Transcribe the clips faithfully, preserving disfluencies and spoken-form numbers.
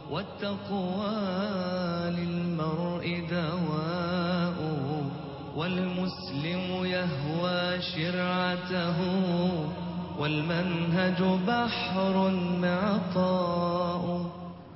والتقوى للمرء دواء والمسلم يهوى شرعته والمنهج بحر معطاء.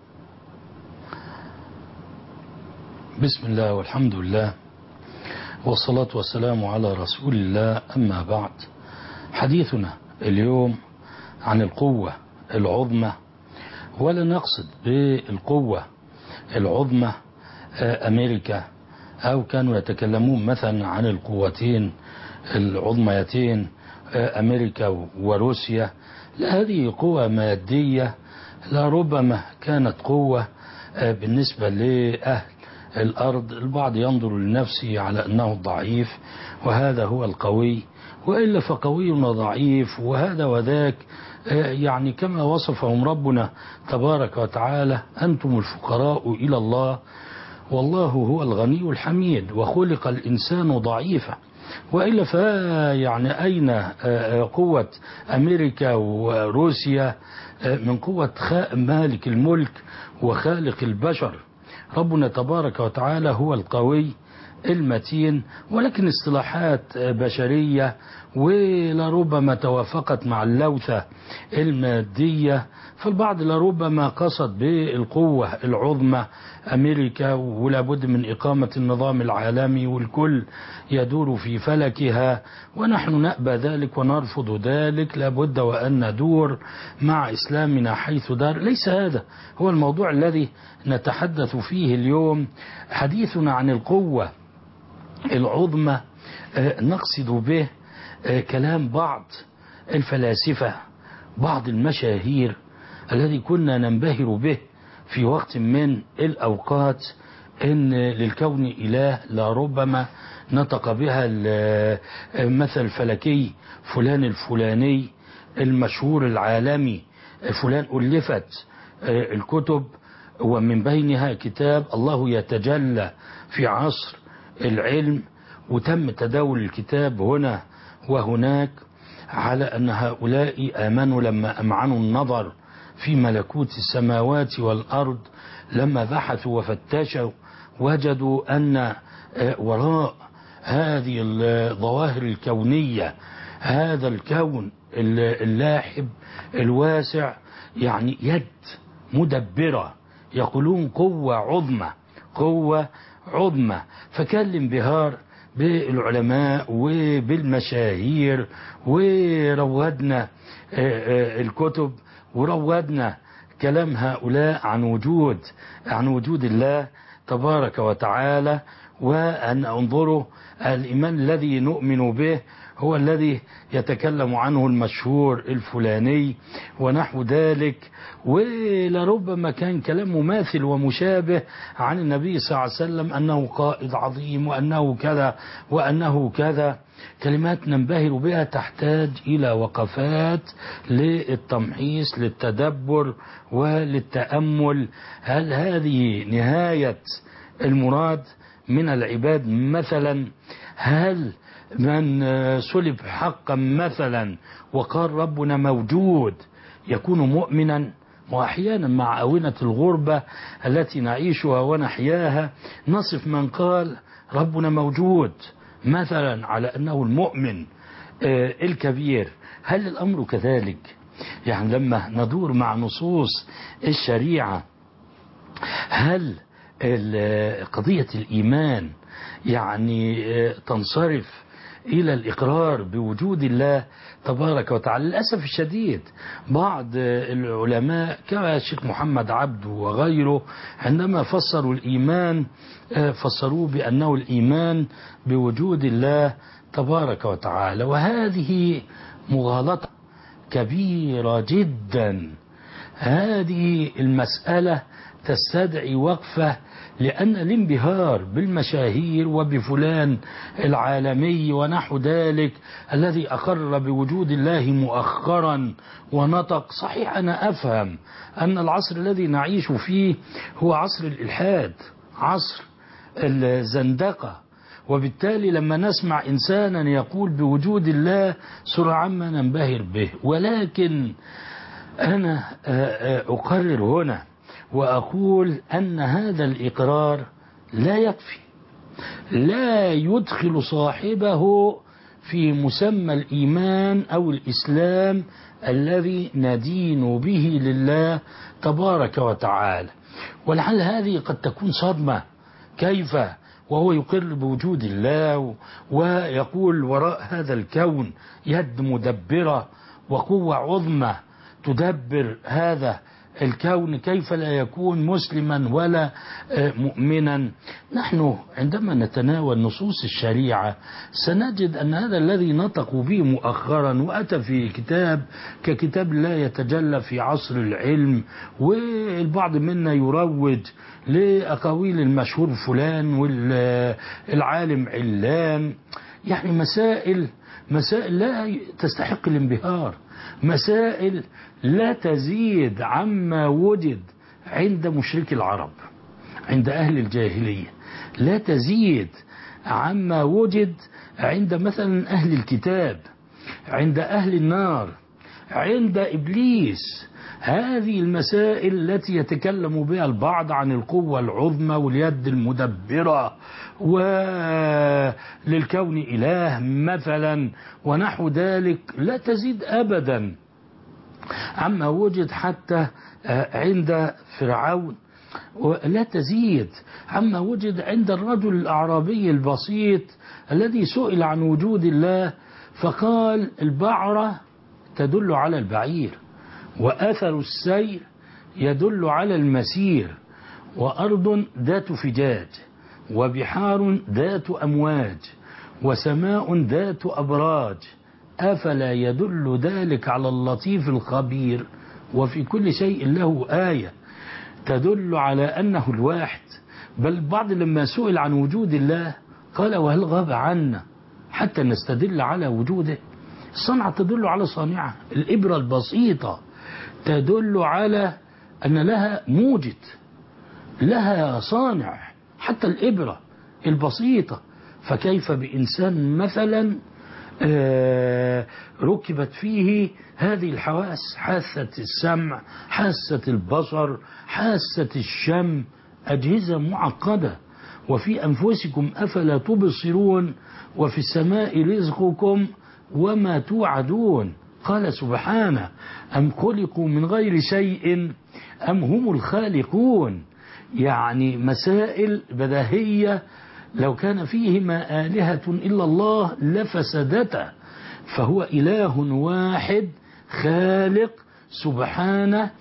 بسم الله والحمد لله والصلاة والسلام على رسول الله. أما بعد، حديثنا اليوم عن القوة العظمى، ولا نقصد بالقوة العظمى أمريكا، أو كانوا يتكلمون مثلا عن القوتين العظميتين أمريكا وروسيا. لا، هذه قوة مادية، لربما كانت قوة بالنسبة لأهل الأرض. البعض ينظر لنفسه على أنه ضعيف وهذا هو القوي، وإلا فقوينا ضعيف وهذا وذاك، يعني كما وصفهم ربنا تبارك وتعالى: أنتم الفقراء إلى الله والله هو الغني الحميد وخلق الإنسان ضعيفا. وإلا فيعني أين قوة أمريكا وروسيا من قوة مالك الملك وخالق البشر؟ ربنا تبارك وتعالى هو القوي المتين، ولكن اصطلاحات بشرية ولربما توافقت مع اللوثة المادية، فالبعض لربما قصد بالقوة العظمى أمريكا، ولابد من إقامة النظام العالمي والكل يدور في فلكها، ونحن نأبى ذلك ونرفض ذلك. لابد وأن ندور مع إسلامنا حيث دار. ليس هذا هو الموضوع الذي نتحدث فيه اليوم. حديثنا عن القوة العظمى نقصد به كلام بعض الفلاسفة، بعض المشاهير الذي كنا ننبهر به في وقت من الأوقات، إن للكون إله. لربما نطق بها مثل فلكي فلان الفلاني المشهور العالمي فلان، ألفت الكتب ومن بينها كتاب الله يتجلى في عصر العلم، وتم تداول الكتاب هنا وهناك على أن هؤلاء آمنوا لما أمعنوا النظر في ملكوت السماوات والأرض، لما بحثوا وفتشوا وجدوا أن وراء هذه الظواهر الكونية هذا الكون اللاحب الواسع يعني يد مدبرة. يقولون قوة عظمى، قوة عظمى. فكان الانبهار بالعلماء وبالمشاهير، وروادنا الكتب وروادنا كلام هؤلاء عن وجود عن وجود الله تبارك وتعالى، وأن انظروا الإيمان الذي نؤمن به هو الذي يتكلم عنه المشهور الفلاني ونحو ذلك. ولربما كان كلام مماثل ومشابه عن النبي صلى الله عليه وسلم أنه قائد عظيم وأنه كذا وأنه كذا. كلمات ننبهر بها تحتاج إلى وقفات للتمحيص للتدبر وللتأمل. هل هذه نهاية المراد من العباد مثلا؟ هل من سلب حقا مثلا وقال ربنا موجود يكون مؤمنا؟ وأحيانا مع أونة الغربة التي نعيشها ونحياها نصف من قال ربنا موجود مثلا على أنه المؤمن الكبير. هل الأمر كذلك؟ يعني لما ندور مع نصوص الشريعة، هل قضية الإيمان يعني تنصرف إلى الإقرار بوجود الله تبارك وتعالى؟ للأسف الشديد بعض العلماء كما الشيخ محمد عبده وغيره عندما فسروا الإيمان فسروه بأنه الإيمان بوجود الله تبارك وتعالى، وهذه مغالطة كبيرة جدا. هذه المسألة تستدعي وقفة، لأن الانبهار بالمشاهير وبفلان العالمي ونحو ذلك الذي أقر بوجود الله مؤخرا ونطق صحيح. أنا أفهم أن العصر الذي نعيش فيه هو عصر الإلحاد، عصر الزندقة، وبالتالي لما نسمع إنسانا يقول بوجود الله سرعان ما ننبهر به. ولكن أنا أقرر هنا وأقول أن هذا الإقرار لا يكفي، لا يدخل صاحبه في مسمى الإيمان أو الإسلام الذي ندين به لله تبارك وتعالى. ولعل هذه قد تكون صدمة، كيف وهو يقر بوجود الله ويقول وراء هذا الكون يد مدبرة وقوة عظمى تدبر هذا الكون، كيف لا يكون مسلما ولا مؤمنا؟ نحن عندما نتناول نصوص الشريعة سنجد أن هذا الذي نطقوا به مؤخرا وأتى في كتاب ككتاب لا يتجلى في عصر العلم، والبعض منا يروج لأقاويل المشهور فلان والعالم علان، يعني مسائل مسائل لا تستحق الانبهار، مسائل لا تزيد عما وجد عند مشركي العرب، عند أهل الجاهلية، لا تزيد عما وجد عند مثلا أهل الكتاب، عند أهل النار، عند إبليس. هذه المسائل التي يتكلم بها البعض عن القوة العظمى واليد المدبرة وللكون إله مثلا ونحو ذلك، لا تزيد أبدا عما وجد حتى عند فرعون، ولا تزيد عما وجد عند الرجل الأعرابي البسيط الذي سئل عن وجود الله فقال البعرة تدل على البعير، وأثر السير يدل على المسير، وأرض ذات فجاج، وبحار ذات أمواج، وسماء ذات أبراج، أفلا يدل ذلك على اللطيف الخبير؟ وفي كل شيء له آية تدل على أنه الواحد. بل البعض لما سئل عن وجود الله قال وهل غاب عنا حتى نستدل على وجوده؟ الصنعة تدل على صانعة، الإبرة البسيطة تدل على أن لها موجد، لها صانع، حتى الإبرة البسيطة. فكيف بإنسان مثلا ركبت فيه هذه الحواس، حاسة السمع، حاسة البصر، حاسة الشم، أجهزة معقدة. وفي أنفسكم أفلا تبصرون وفي السماء رزقكم وما توعدون. قال سبحانه أم خلقوا من غير شيء أم هم الخالقون. يعني مسائل بديهية لو كان فيهما آلهة إلا الله لفسدتا، فهو إله واحد خالق سبحانه.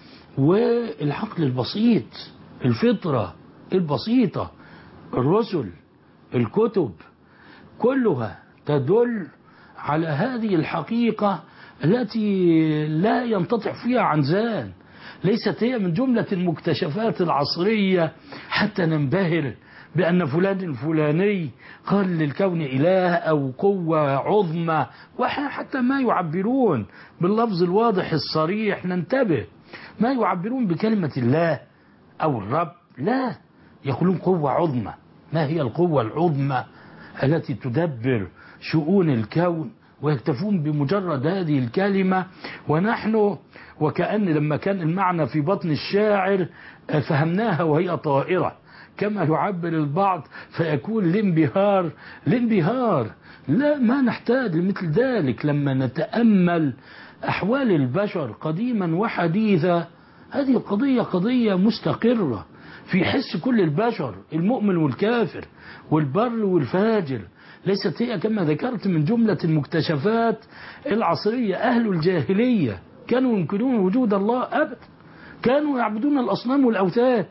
والعقل البسيط، الفطرة البسيطة، الرسل، الكتب، كلها تدل على هذه الحقيقة التي لا ينتطع فيها عنزان. ليست هي من جملة المكتشفات العصرية حتى ننبهر بأن فلان الفلاني قال للكون إله أو قوة عظمى، وحتى ما يعبرون باللفظ الواضح الصريح ننتبه، ما يعبرون بكلمة الله أو الرب، لا، يقولون قوة عظمى. ما هي القوة العظمى التي تدبر شؤون الكون؟ ويكتفون بمجرد هذه الكلمة. ونحن وكأن لما كان المعنى في بطن الشاعر فهمناها وهي طائرة كما يعبر البعض، فيكون الانبهار الانبهار لا، ما نحتاج لمثل ذلك. لما نتأمل أحوال البشر قديما وحديثا، هذه القضية قضية مستقرة في حس كل البشر، المؤمن والكافر والبر والفاجر. ليست هي كما ذكرت من جملة المكتشفات العصرية. أهل الجاهلية كانوا ينكرون وجود الله أبدا، كانوا يعبدون الأصنام والأوثان.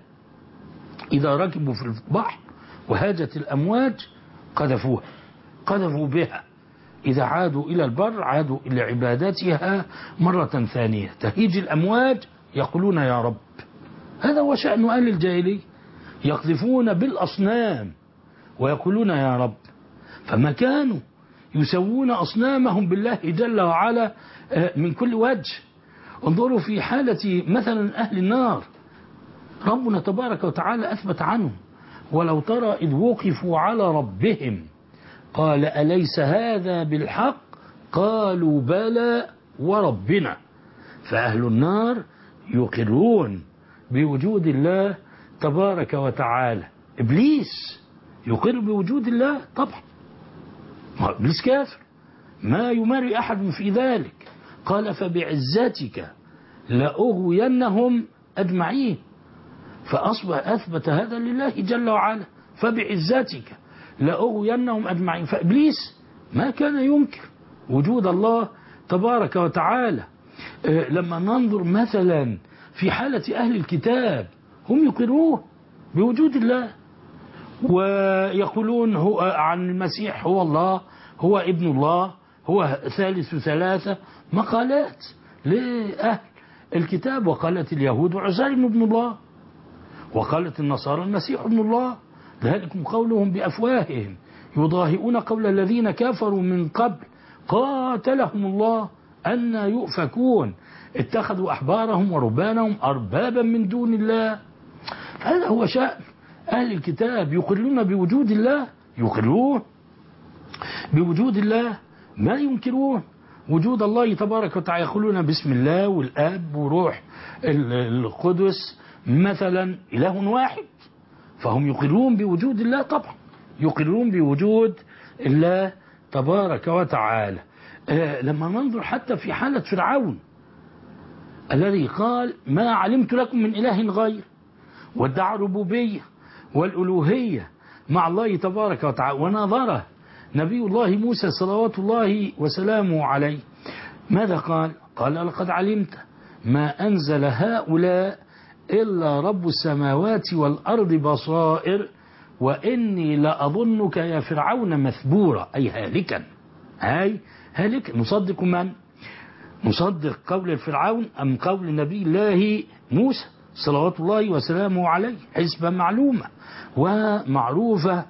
إذا ركبوا في البحر وهاجت الأمواج قذفوها قذفوا بها، إذا عادوا إلى البر عادوا إلى عبادتها مرة ثانية. تهيج الأمواج يقولون يا رب. هذا هو شأن أهل الجاهلية، يقذفون بالأصنام ويقولون يا رب. فما كانوا يسوون أصنامهم بالله جل وعلا من كل وجه. انظروا في حالة مثلا أهل النار، ربنا تبارك وتعالى أثبت عنهم ولو ترى إذ وقفوا على ربهم قال أليس هذا بالحق قالوا بلى وربنا. فأهل النار يقرون بوجود الله تبارك وتعالى. إبليس يقر بوجود الله طبعا، إبليس كافر ما يماري أحد في ذلك. قال فبعزتك لأغوينهم أجمعين، فأصبح أثبت هذا لله جل وعلا، فبعزتك لأغوينهم أجمعين. فإبليس ما كان ينكر وجود الله تبارك وتعالى. لما ننظر مثلا في حالة أهل الكتاب هم يقرون بوجود الله ويقولون هو عن المسيح هو الله، هو ابن الله، هو ثالث ثلاثة، مقالات لأهل الكتاب. وقالت اليهود عزير ابن الله، وقالت النصارى المسيح ابن الله، ذلكم قولهم بأفواههم يضاهئون قول الذين كفروا من قبل قاتلهم الله أن يؤفكون اتخذوا أحبارهم وربانهم أربابا من دون الله. هذا هو شأن أهل الكتاب، يقرون بوجود الله، يقرون بوجود الله، ما ينكرون وجود الله تبارك وتعالى. يقولون بسم الله والآب وروح القدس مثلا إله واحد، فهم يقرون بوجود الله طبعا، يقرون بوجود الله تبارك وتعالى. آه لما ننظر حتى في حالة فرعون الذي قال ما علمت لكم من إله غير، وادعى الربوبية والألوهية مع الله تبارك وتعالى. ونظره نبي الله موسى صلوات الله وسلامه عليه، ماذا قال؟ قال لقد علمت ما أنزل هؤلاء إلا رب السماوات والأرض بصائر وإني لأظنك يا فرعون مثبورا، أي هالكا، أي هالكا. نصدق من؟ نصدق قول الفرعون أم قول نبي الله موسى صلوات الله وسلامه عليه؟ حسبة معلومة ومعروفة،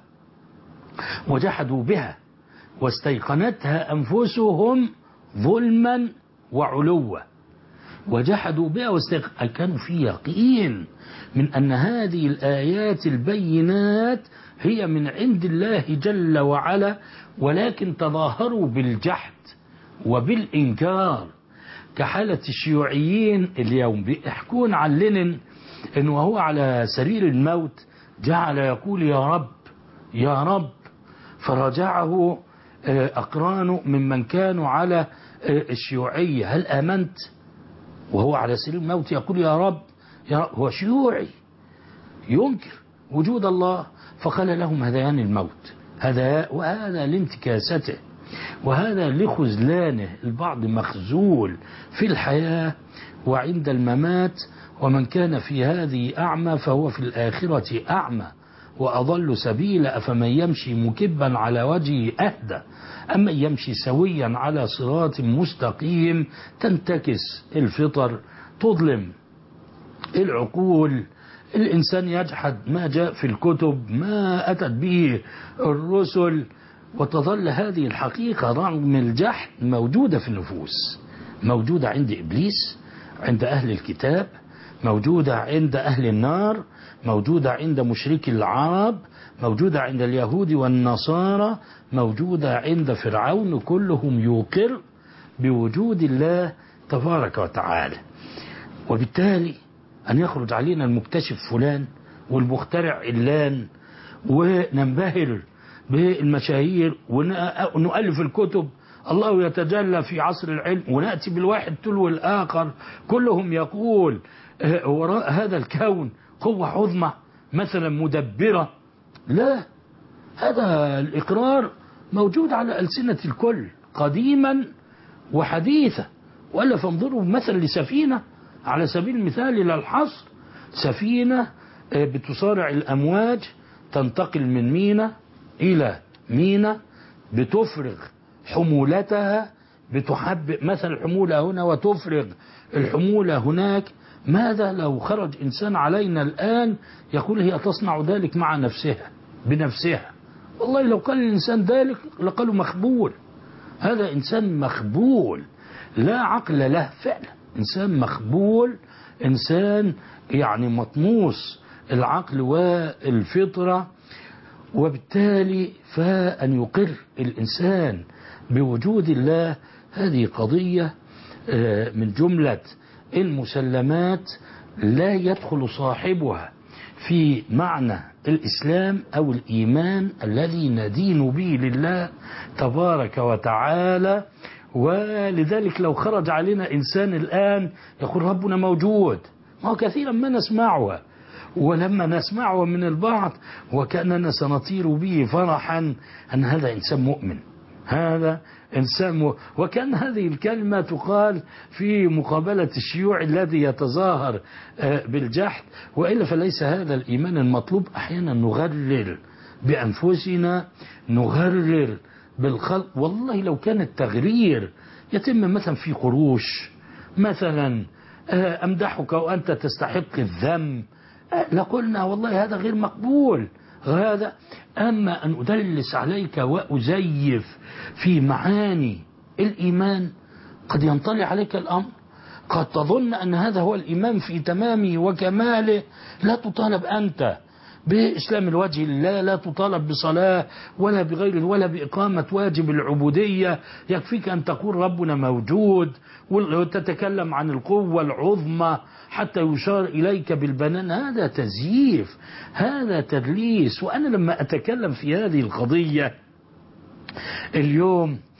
وجحدوا بها واستيقنتها أنفسهم ظلما وعلوا، وجحدوا بها واستيقنتها، كانوا في يقين من أن هذه الآيات البينات هي من عند الله جل وعلا، ولكن تظاهروا بالجحد وبالإنكار كحالة الشيوعيين اليوم. بيحكون عن لينين أنه وهو على سرير الموت جعل يقول يا رب يا رب، فرجعه أقرانه ممن كانوا على الشيوعية هل آمنت؟ وهو على سرير الموت يقول يا رب يا رب، هو شيوعي ينكر وجود الله. فقال لهم هذيان الموت، هذا وهذا لانتكاسته وهذا لخذلانه. البعض مخزول في الحياة وعند الممات، ومن كان في هذه أعمى فهو في الآخرة أعمى وأضل سبيلا، أفمن يمشي مكبا على وجهه أهدى أما يمشي سويا على صراط مستقيم. تنتكس الفطر، تظلم العقول، الإنسان يجحد ما جاء في الكتب، ما أتت به الرسل، وتظل هذه الحقيقة رغم الجحد موجودة في النفوس، موجودة عند إبليس، عند أهل الكتاب، موجودة عند أهل النار، موجودة عند مشركي العرب، موجودة عند اليهود والنصارى، موجودة عند فرعون. كلهم يقر بوجود الله تبارك وتعالى. وبالتالي أن يخرج علينا المكتشف فلان والمخترع علان وننبهر بالمشاهير ونؤلف الكتب الله يتجلى في عصر العلم، ونأتي بالواحد تلو الآخر كلهم يقول وراء هذا الكون قوة عظمى مثلا مدبرة. لا، هذا الإقرار موجود على ألسنة الكل قديما وحديثا. ولا فانظروا مثلا لسفينة على سبيل المثال إلى الحصر، سفينة بتصارع الأمواج، تنتقل من ميناء إلى ميناء، بتفرغ حمولتها، بتحب مثلا الحمولة هنا وتفرغ الحمولة هناك. ماذا لو خرج إنسان علينا الآن يقول هي تصنع ذلك مع نفسها بنفسها؟ والله لو قال الإنسان ذلك لقالوا مخبول، هذا إنسان مخبول لا عقل له فعلا، إنسان مخبول، إنسان يعني مطموس العقل والفطرة. وبالتالي فأن يقر الإنسان بوجود الله هذه قضية من جملة المسلمات لا يدخل صاحبها في معنى الإسلام أو الإيمان الذي ندين به لله تبارك وتعالى. ولذلك لو خرج علينا إنسان الآن يقول ربنا موجود، ما هو كثيرا ما نسمعه، ولما نسمعه من البعض وكأننا سنطير به فرحا أن هذا إنسان مؤمن، هذا إنسان م... وكان هذه الكلمة تقال في مقابلة الشيوع الذي يتظاهر بالجحد، وإلا فليس هذا الإيمان المطلوب. أحيانا نغرر بأنفسنا، نغرر بالخلق. والله لو كان التغرير يتم مثلا في قروش، مثلا أمدحك وأنت تستحق الذم، لقلنا والله هذا غير مقبول هذا. أما أن أدلس عليك وأزيف في معاني الإيمان، قد ينطلي عليك الأمر، قد تظن أن هذا هو الإيمان في تمامه وكماله. لا تطالب أنت بإسلام الوجه لله، لا تطالب بصلاة ولا بغيره ولا بإقامة واجب العبودية، يكفيك أن تقول ربنا موجود وتتكلم عن القوة العظمى حتى يشار إليك بالبنان. هذا تزييف، هذا تدليس. وأنا لما أتكلم في هذه القضية اليوم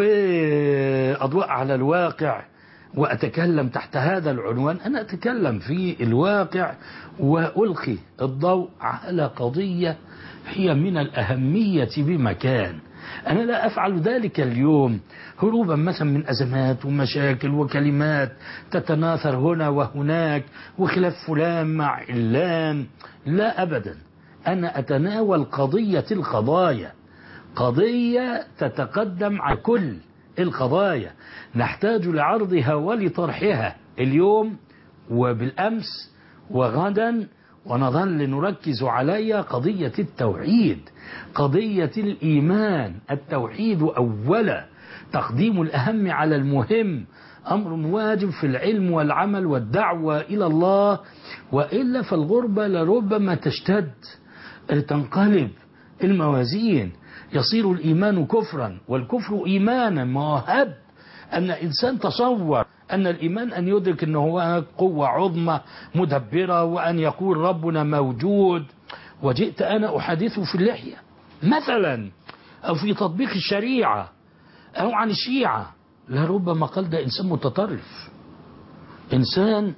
وأضوء على الواقع وأتكلم تحت هذا العنوان، أنا أتكلم في الواقع وألقي الضوء على قضية هي من الأهمية بمكان. أنا لا أفعل ذلك اليوم هروبا مثلا من أزمات ومشاكل وكلمات تتناثر هنا وهناك وخلاف فلان مع علان، لا أبدا. أنا أتناول قضية القضايا، قضية تتقدم على كل القضايا، نحتاج لعرضها ولطرحها اليوم وبالأمس وغدا، ونظل نركز عليها. قضية التوحيد، قضية الإيمان، التوحيد أولا، تقديم الأهم على المهم، أمر واجب في العلم والعمل والدعوة إلى الله، وإلا فالغربة لربما تشتد، تنقلب الموازين، يصير الإيمان كفرا والكفر إيمانا. ما هب أن إنسان تصور أن الإيمان أن يدرك أنه هو قوة عظمى مدبرة وأن يقول ربنا موجود، وجئت أنا أحادثه في اللحية مثلا أو في تطبيق الشريعة أو عن الشيعة، لربما قال ده إنسان متطرف، إنسان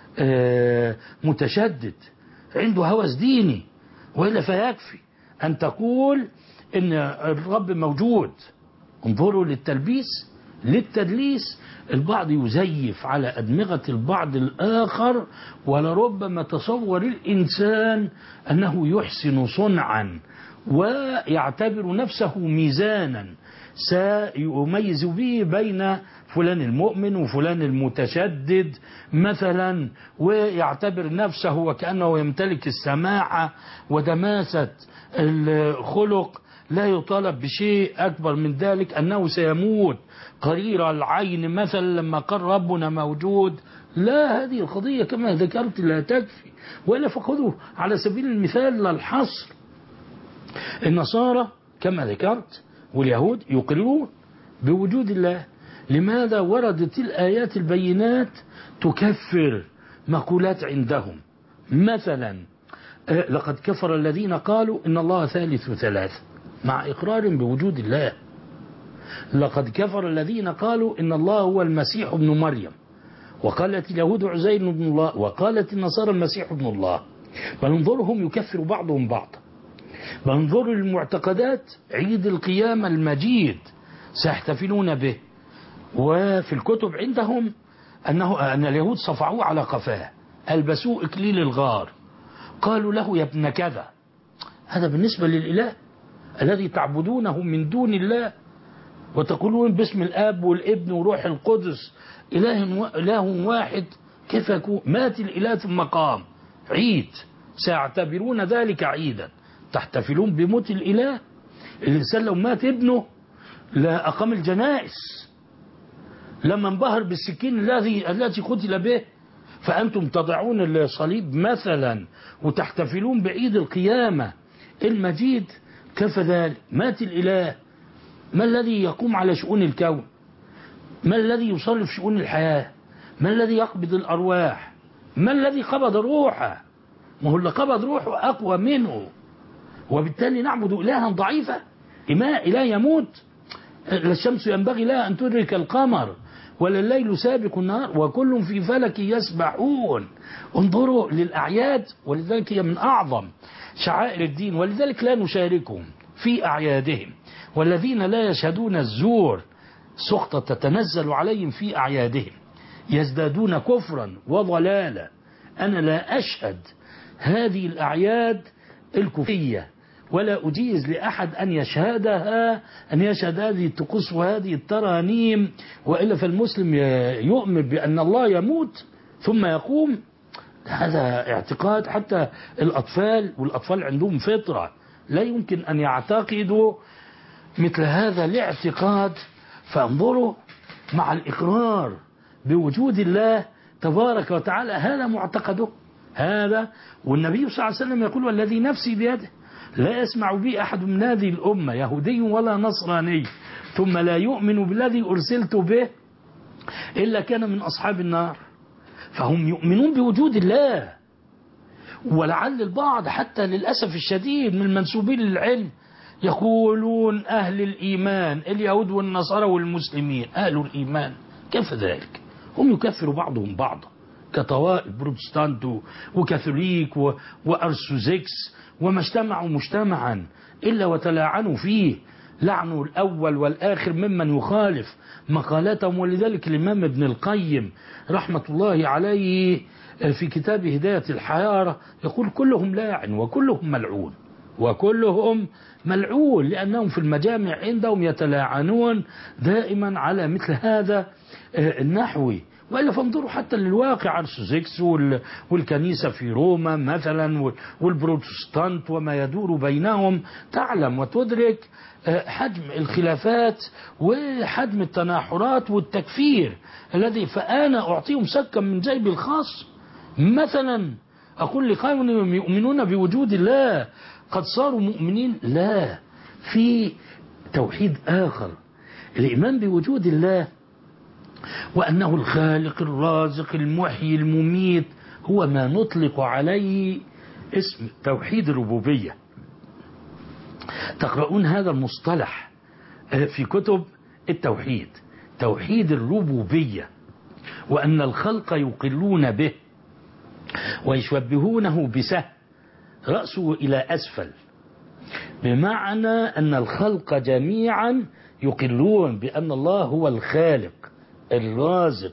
متشدد عنده هوس ديني، وإلا فيكفي أن تقول إن الرب موجود. انظروا للتلبيس للتدليس. البعض يزيف على أدمغة البعض الآخر، ولربما تصور الإنسان أنه يحسن صنعا ويعتبر نفسه ميزانا سيميز به بين فلان المؤمن وفلان المتشدد مثلا، ويعتبر نفسه وكأنه يمتلك السماحة ودماسة الخلق، لا يطالب بشيء أكبر من ذلك، أنه سيموت قرير العين مثلا لما قال ربنا موجود. لا، هذه القضية كما ذكرت لا تكفي، وإلا فخذوا على سبيل المثال للحصر. النصارى كما ذكرت واليهود يقرون بوجود الله. لماذا وردت الآيات البينات تكفر مقولات عندهم؟ مثلا لقد كفر الذين قالوا إن الله ثالث ثلاثة مع إقرار بوجود الله. لقد كفر الذين قالوا إن الله هو المسيح ابن مريم، وقالت اليهود عزير ابن الله، وقالت النصارى المسيح ابن الله. فننظرهم يكفر بعضهم بعضا. بنظر المعتقدات، عيد القيامة المجيد سيحتفلون به، وفي الكتب عندهم أنه أن اليهود صفعوه على قفاه، ألبسوه إكليل الغار، قالوا له يا ابن كذا. هذا بالنسبة للإله الذي تعبدونه من دون الله، وتقولون باسم الآب والابن وروح القدس إله, إله واحد. كيف يكون؟ مات الإله ثم قام، عيد سيعتبرون ذلك عيدا. تحتفلون بموت الإله؟ الإنسان لو مات ابنه لا أقام الجنائز، لما انبهر بالسكين الذي التي قتل به. فأنتم تضعون الصليب مثلا وتحتفلون بعيد القيامة المجيد. كيف ذلك؟ مات الإله. ما الذي يقوم على شؤون الكون؟ ما الذي يصرف شؤون الحياة؟ ما الذي يقبض الأرواح؟ ما الذي قبض روحه؟ ما هو اللي قبض روحه أقوى منه، وبالتالي نعبد إلها ضعيفة. إماء لا يموت. لا الشمس ينبغي لها أن تدرك القمر ولا الليل سابق النهار وكل في فلك يسبحون. انظروا للأعياد، ولذلك هي من أعظم شعائر الدين، ولذلك لا نشاركهم في أعيادهم. والذين لا يشهدون الزور سخطة تتنزل عليهم في أعيادهم يزدادون كفرا وضلالا. أنا لا أشهد هذه الأعياد الكفرية ولا أجيز لأحد أن يشهدها، أن يشهد هذه الطقوس وهذه الترانيم، وإلا فالمسلم يؤمن بأن الله يموت ثم يقوم. هذا اعتقاد حتى الأطفال، والأطفال عندهم فطرة لا يمكن أن يعتقدوا مثل هذا الاعتقاد. فانظروا مع الإقرار بوجود الله تبارك وتعالى، هذا معتقده هذا. والنبي صلى الله عليه وسلم يقول والذي نفسي بيده لا يسمع بي أحد من هذه الأمة يهودي ولا نصراني ثم لا يؤمن بالذي أرسلت به إلا كان من أصحاب النار. فهم يؤمنون بوجود الله. ولعل البعض حتى للأسف الشديد من المنسوبين للعلم يقولون أهل الإيمان اليهود والنصارى والمسلمين أهل الإيمان. كيف ذلك؟ هم يكفروا بعضهم بعضا كطوائف بروتستانت وكاثوليك وأرثوذكس، وما اجتمعوا مجتمعا إلا وتلاعنوا فيه، لعنوا الأول والآخر ممن يخالف مقالتهم. ولذلك الإمام ابن القيم رحمة الله عليه في كتاب هداية الحيارى يقول كلهم لاعن وكلهم ملعون وكلهم ملعون، لأنهم في المجامع عندهم يتلاعنون دائما على مثل هذا النحو. وإلا فانظروا حتى للواقع أرثوذكس والكنيسة في روما مثلا والبروتستانت وما يدور بينهم، تعلم وتدرك حجم الخلافات وحجم التناحرات والتكفير الذي. فأنا أعطيهم سكا من جيبي الخاص مثلا أقول لقوم يؤمنون بوجود الله قد صاروا مؤمنين؟ لا، في توحيد آخر، الإيمان بوجود الله وأنه الخالق الرازق المحيي المميت، هو ما نطلق عليه اسم توحيد الربوبية. تقرؤون هذا المصطلح في كتب التوحيد، توحيد الربوبية، وأن الخلق يقلون به ويشبهونه بسهم رأسه إلى أسفل، بمعنى أن الخلق جميعا يقلون بأن الله هو الخالق الرازق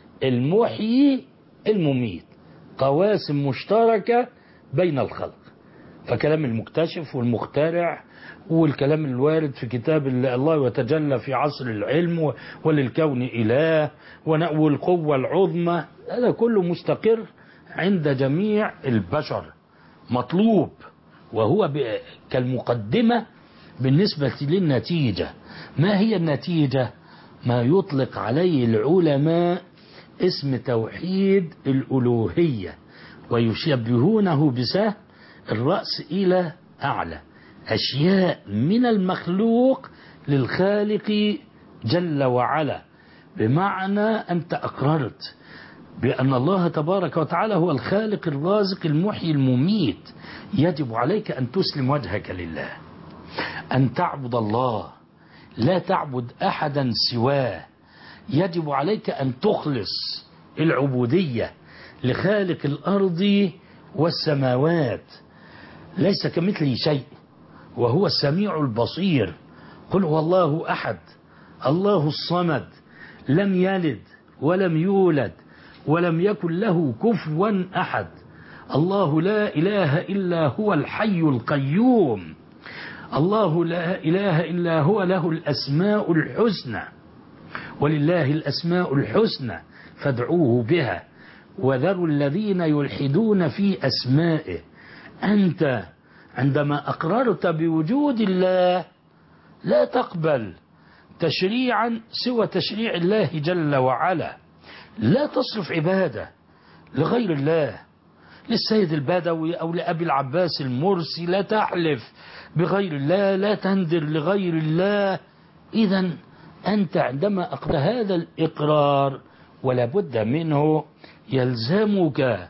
المحيي المميت، قواسم مشتركة بين الخلق. فكلام المكتشف والمخترع والكلام الوارد في كتاب الله وتجلى في عصر العلم وللكون إله والقوة العظمى، هذا كله مستقر عند جميع البشر مطلوب، وهو كالمقدمة بالنسبة للنتيجة. ما هي النتيجة؟ ما يطلق عليه العلماء اسم توحيد الألوهية، ويشبهونه بسهم الرأس إلى أعلى، أشياء من المخلوق للخالق جل وعلا. بمعنى أنت أقررت بأن الله تبارك وتعالى هو الخالق الرازق المحيي المميت، يجب عليك أن تسلم وجهك لله، أن تعبد الله لا تعبد أحدا سواه. يجب عليك أن تخلص العبودية لخالق الأرض والسماوات، ليس كمثله شيء وهو السميع البصير. قل هو الله أحد الله الصمد لم يلد ولم يولد ولم يكن له كفوا أحد، الله لا إله إلا هو الحي القيوم، الله لا إله إلا هو له الأسماء الحسنى، ولله الأسماء الحسنى فادعوه بها وذروا الذين يلحدون في أسمائه. أنت عندما أقررت بوجود الله لا تقبل تشريعا سوى تشريع الله جل وعلا، لا تصرف عبادة لغير الله، للسيد البدوي أو لأبي العباس المرسي، لا تحلف بغير الله، لا تندر لغير الله. إذا أنت عندما أقرأ هذا الإقرار ولا بد منه يلزمك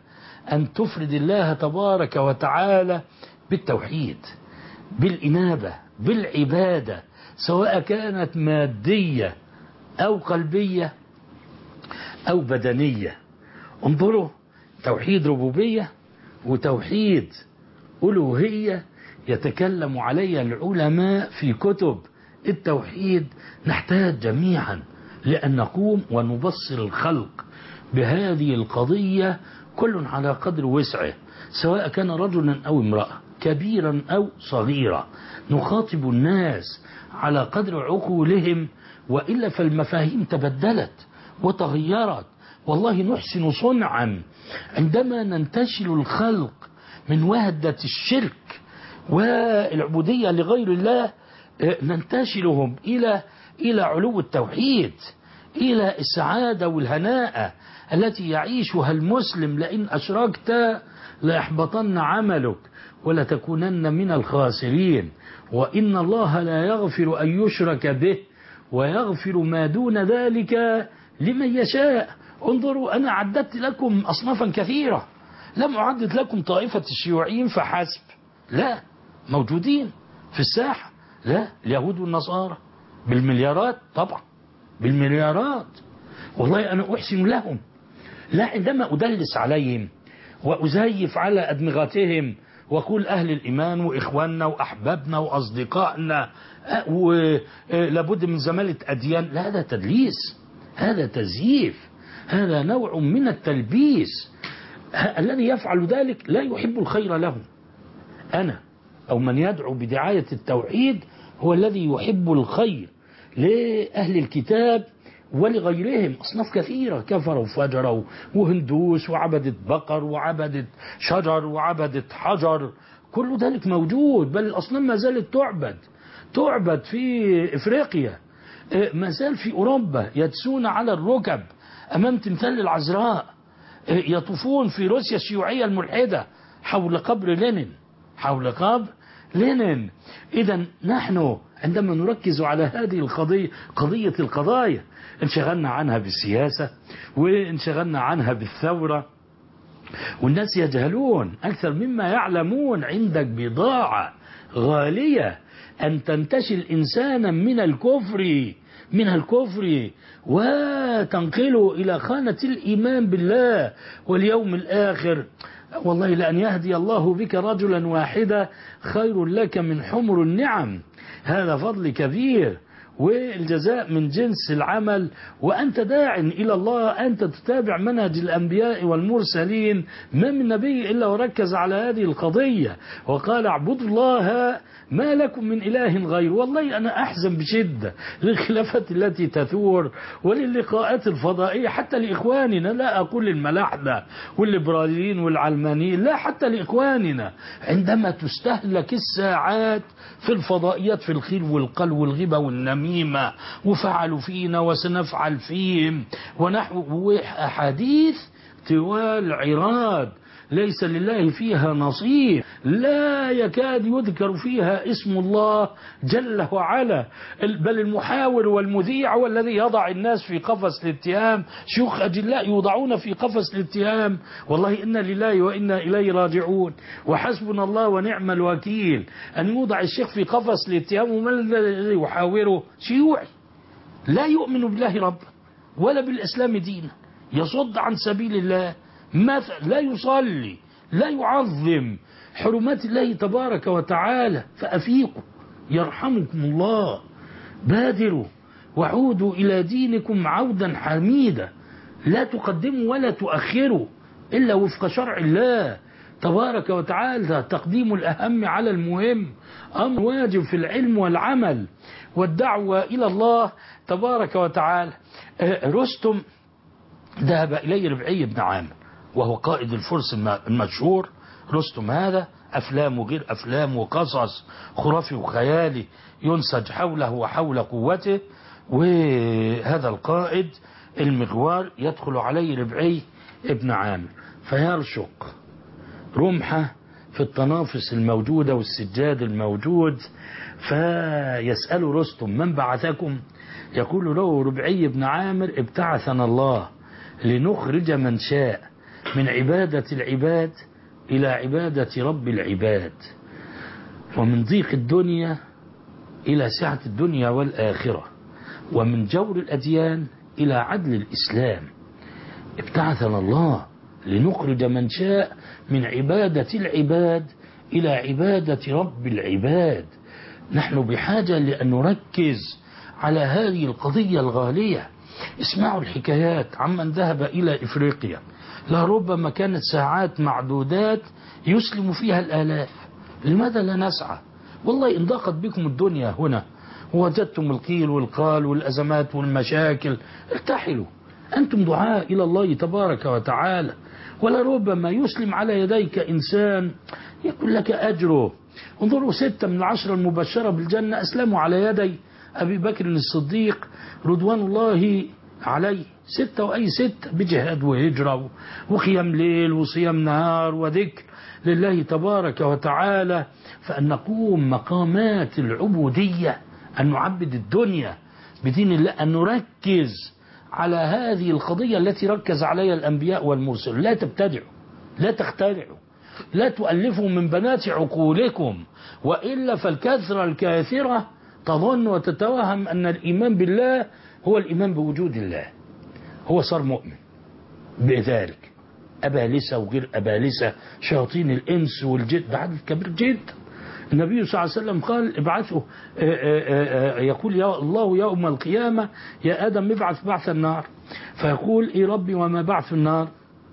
أن تفرد الله تبارك وتعالى بالتوحيد، بالإنابة، بالعبادة، سواء كانت مادية أو قلبية أو بدنية. انظروا، توحيد ربوبية وتوحيد ألوهية يتكلم عليها العلماء في كتب التوحيد. نحتاج جميعا لأن نقوم ونبصر الخلق بهذه القضية كل على قدر وسعه، سواء كان رجلا أو امرأة، كبيرا أو صغيرا. نخاطب الناس على قدر عقولهم، وإلا فالمفاهيم تبدلت وتغيرت. والله نحسن صنعا عندما ننتشل الخلق من وهدة الشرك والعبودية لغير الله، ننتشلهم إلى إلى علو التوحيد، إلى السعادة والهناء التي يعيشها المسلم. لئن أشركت ليحبطن عملك ولتكونن من الخاسرين، وإن الله لا يغفر أن يشرك به ويغفر ما دون ذلك لمن يشاء. انظروا، أنا عددت لكم أصنافا كثيرة، لم أعدد لكم طائفة الشيوعيين فحسب، لا، موجودين في الساحة، لا، اليهود والنصارى بالمليارات، طبعا بالمليارات، والله أنا أحسن لهم. لا عندما أدلس عليهم وأزيف على أدمغتهم وأقول أهل الإيمان وإخواننا وأحبابنا وأصدقائنا ولابد من زمالة أديان، لا، هذا تدليس، هذا تزييف، هذا نوع من التلبيس. الذي يفعل ذلك لا يحب الخير له. أنا أو من يدعو بدعاية التوحيد هو الذي يحب الخير لأهل الكتاب ولغيرهم. أصناف كثيرة كفروا وفجروا وهندوس وعبدت بقر وعبدت شجر وعبدت حجر، كل ذلك موجود، بل الأصنام ما زالت تعبد تعبد في إفريقيا، ما زال في أوروبا يدسون على الركب أمام تمثال العذراء، يطوفون في روسيا الشيوعية الملحدة حول قبر لينين حول قبر لينين. إذا نحن عندما نركز على هذه القضية، قضية القضايا، انشغلنا عنها بالسياسة وانشغلنا عنها بالثورة، والناس يجهلون أكثر مما يعلمون. عندك بضاعة غالية أن تنتشل إنسانا من الكفر من الكفر وتنقله إلى خانة الإيمان بالله واليوم الآخر. والله لأن يهدي الله بك رجلا واحدا خير لك من حمر النعم، هذا فضل كبير، والجزاء من جنس العمل. وأنت داع إلى الله، أنت تتابع منهج الأنبياء والمرسلين، ما من نبي إلا وركز على هذه القضية وقال اعبدوا الله ما لكم من إله غير. والله أنا أحزن بشدة للخلافات التي تثور وللقاءات الفضائية، حتى لإخواننا، لا أقول للملاحدة والليبراليين والعلمانيين، لا، حتى لإخواننا، عندما تستهلك الساعات في الفضائيات في الخير والقل والغيبة والنميمة، وفعلوا فينا وسنفعل فيهم ونحو أحاديث طوال عراض ليس لله فيها نصيب، لا يكاد يذكر فيها اسم الله جل وعلا، بل المحاور والمذيع هو الذي يضع الناس في قفص الاتهام. شيوخ أجلاء يوضعون في قفص الاتهام، والله إنا لله وإنا إليه راجعون، وحسبنا الله ونعم الوكيل. أن يوضع الشيخ في قفص الاتهام، ومن الذي يحاوره؟ شيوعي لا يؤمن بالله ربا ولا بالإسلام دينا، يصد عن سبيل الله، مثل لا يصلي، لا يعظم حرمات الله تبارك وتعالى. فأفيقوا يرحمكم الله، بادروا وعودوا إلى دينكم عودا حميدا، لا تقدموا ولا تؤخروا إلا وفق شرع الله تبارك وتعالى. تقديم الأهم على المهم أمر واجب في العلم والعمل والدعوة إلى الله تبارك وتعالى. رستم ذهب إليه ربعي بن عامر وهو قائد الفرس المشهور. رستم هذا أفلام وغير أفلام وقصص خرافي وخيالي ينسج حوله وحول قوته. وهذا القائد المغوار يدخل عليه ربعي ابن عامر فيرشق رمحه في التنافس الموجودة والسجاد الموجود، فيسأل رستم من بعثكم؟ يقول له ربعي بن عامر ابتعثنا الله لنخرج من شاء من عبادة العباد إلى عبادة رب العباد، ومن ضيق الدنيا إلى سعة الدنيا والآخرة، ومن جور الأديان إلى عدل الإسلام. ابتعثنا الله لنخرج من شاء من عبادة العباد إلى عبادة رب العباد. نحن بحاجة لأن نركز على هذه القضية الغالية. اسمعوا الحكايات عمن ذهب إلى إفريقيا، لربما كانت ساعات معدودات يسلم فيها الآلاف. لماذا لا نسعى؟ والله إن ضاقت بكم الدنيا هنا ووجدتم القيل والقال والأزمات والمشاكل، ارتحلوا، أنتم دعاء إلى الله تبارك وتعالى، ولربما يسلم على يديك إنسان يقول لك أجره. انظروا ستة من العشرة المبشرة بالجنة أسلموا على يدي أبي بكر الصديق رضوان الله عليه، ستة وأي ستة بجهاد وهجرة وقيام ليل وصيام نهار وذكر لله تبارك وتعالى. فأن نقوم مقامات العبودية، أن نعبد الدنيا بدين الله، أن نركز على هذه القضية التي ركز عليها الأنبياء والمرسلون. لا تبتدعوا، لا تخترعوا، لا تؤلفوا من بنات عقولكم، وإلا فالكثرة الكاثرة تظن وتتوهم أن الإيمان بالله هو الإيمان بوجود الله، هو صار مؤمن بذلك. أبالسة وغير أبالسة، شياطين الإنس والجن، ده عدد كبير جدا. النبي صلى الله عليه وسلم قال ابعثوا، يقول يا الله يوم القيامة يا آدم ابعث بعث النار، فيقول إيه ربي وما بعث النار؟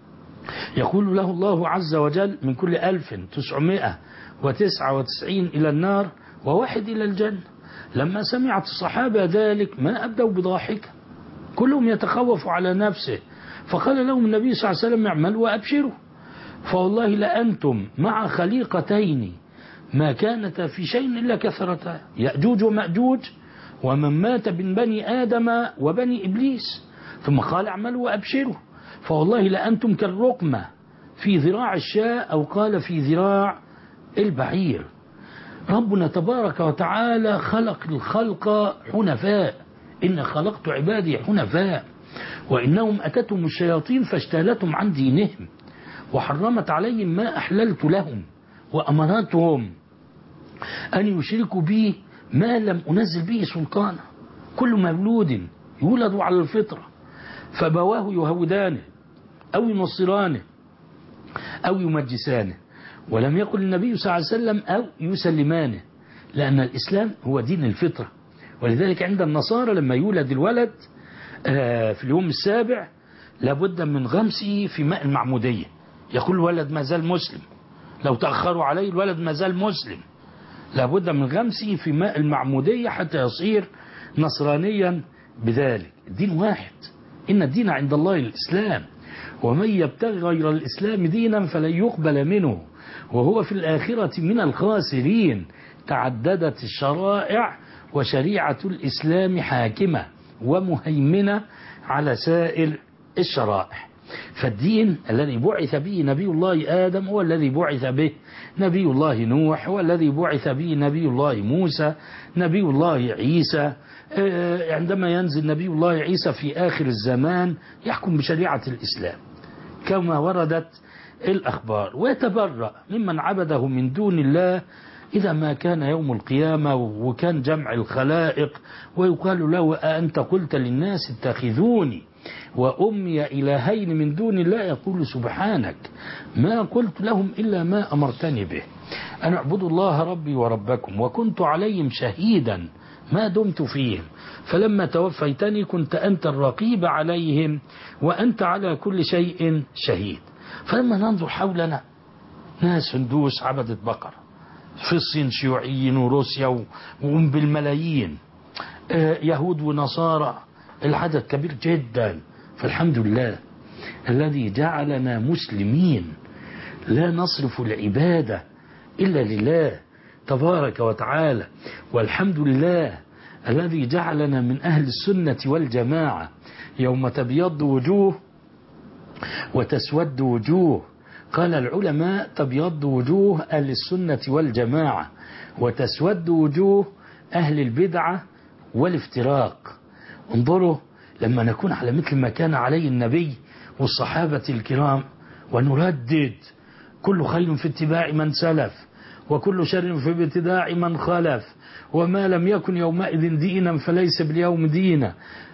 يقول له الله عز وجل من كل ألف تسعمائة وتسعة وتسعين إلى النار وواحد إلى الجنة. لما سمعت الصحابة ذلك ما أبدوا بضاحك، كلهم يتخوف على نفسه، فقال لهم النبي صلى الله عليه وسلم اعملوا وأبشروا، فوالله لأنتم مع خليقتين ما كانت في شيء إلا كثرتا، يأجوج ومأجوج، ومن مات من بني آدم وبني إبليس. ثم قال اعملوا وأبشروا، فوالله لأنتم كالرقمة في ذراع الشاة، أو قال في ذراع البعير. ربنا تبارك وتعالى خلق الخلق حنفاء، إن خلقت عبادي حنفاء، وإنهم أتتهم الشياطين فاجتالتهم عن دينهم وحرمت عليهم ما أحللت لهم وأمرتهم أن يشركوا بي ما لم أنزل به سلطانا. كل مولود يولد على الفطرة فبواه يهودانه أو ينصرانه أو يمجسانه، ولم يقل النبي صلى الله عليه وسلم أو يسلمانه، لأن الإسلام هو دين الفطرة. ولذلك عند النصارى لما يولد الولد في اليوم السابع لابد من غمسه في ماء المعمودية، يقول الولد ما زال مسلم، لو تأخروا عليه الولد ما زال مسلم، لابد من غمسه في ماء المعمودية حتى يصير نصرانيا بذلك. الدين واحد، إن الدين عند الله الإسلام، ومن يبتغي غير الإسلام دينا فلن يقبل منه وهو في الآخرة من الخاسرين. تعددت الشرائع وشريعة الإسلام حاكمة ومهيمنة على سائر الشرائع. فالدين الذي بعث به نبي الله آدم هو الذي بعث به نبي الله نوح، هو الذي بعث به نبي الله موسى، نبي الله عيسى. عندما ينزل نبي الله عيسى في آخر الزمان يحكم بشريعة الإسلام كما وردت الأخبار، ويتبرأ ممن عبده من دون الله إذا ما كان يوم القيامة وكان جمع الخلائق ويقال له أأنت قلت للناس اتخذوني وأمي إلهين من دون الله، يقول سبحانك ما قلت لهم إلا ما أمرتني به أن اعبدوا الله ربي وربكم وكنت عليهم شهيدا ما دمت فيهم فلما توفيتني كنت أنت الرقيب عليهم وأنت على كل شيء شهيد. فلما ننظر حولنا ناس هندوس عبدة بقر، في الصين شيوعيين وروسيا وهم بالملايين، يهود ونصارى، العدد كبير جدا. فالحمد لله الذي جعلنا مسلمين لا نصرف العبادة إلا لله تبارك وتعالى، والحمد لله الذي جعلنا من أهل السنة والجماعة يوم تبيض وجوه وتسود وجوه. قال العلماء تبيض وجوه أهل السنة والجماعة وتسود وجوه أهل البدعة والافتراق. انظروا لما نكون على مثل ما كان عليه النبي والصحابة الكرام ونردد كل خير في اتباع من سلف وكل شر في ابتداع من خلف، وما لم يكن يومئذ دينا فليس باليوم دينا.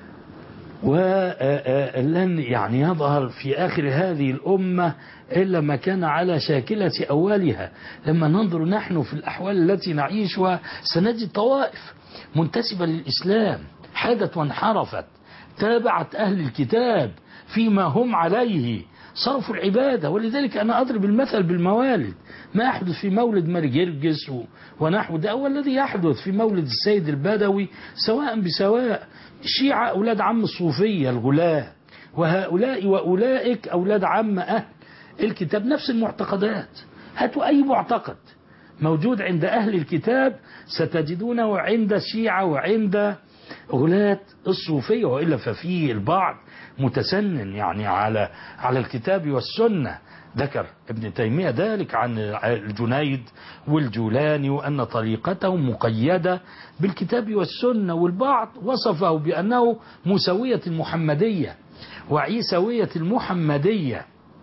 ولن يعني يظهر في آخر هذه الأمة إلا ما كان على شاكلة أولها. لما ننظر نحن في الأحوال التي نعيشها سنجد طوائف منتسبة للإسلام حادت وانحرفت، تابعت أهل الكتاب فيما هم عليه، صرفوا العبادة. ولذلك أنا أضرب المثل بالموالد، ما يحدث في مولد ماري جرجس ونحو ده هو الذي يحدث في مولد السيد البدوي سواء بسواء. الشيعة أولاد عم الصوفية الغلاة، وهؤلاء وأولئك أولاد عم أهل الكتاب، نفس المعتقدات. هاتوا أي معتقد موجود عند أهل الكتاب ستجدونه عند الشيعة وعند غلاة الصوفية، وإلا ففيه البعض متسنن يعني على على الكتاب والسنة. ذكر ابن تيمية ذلك عن الجنيد والجولاني وأن طريقتهم مقيدة بالكتاب والسنة، والبعض وصفه بأنه مسوية المحمدية وعيسوية المحمدية،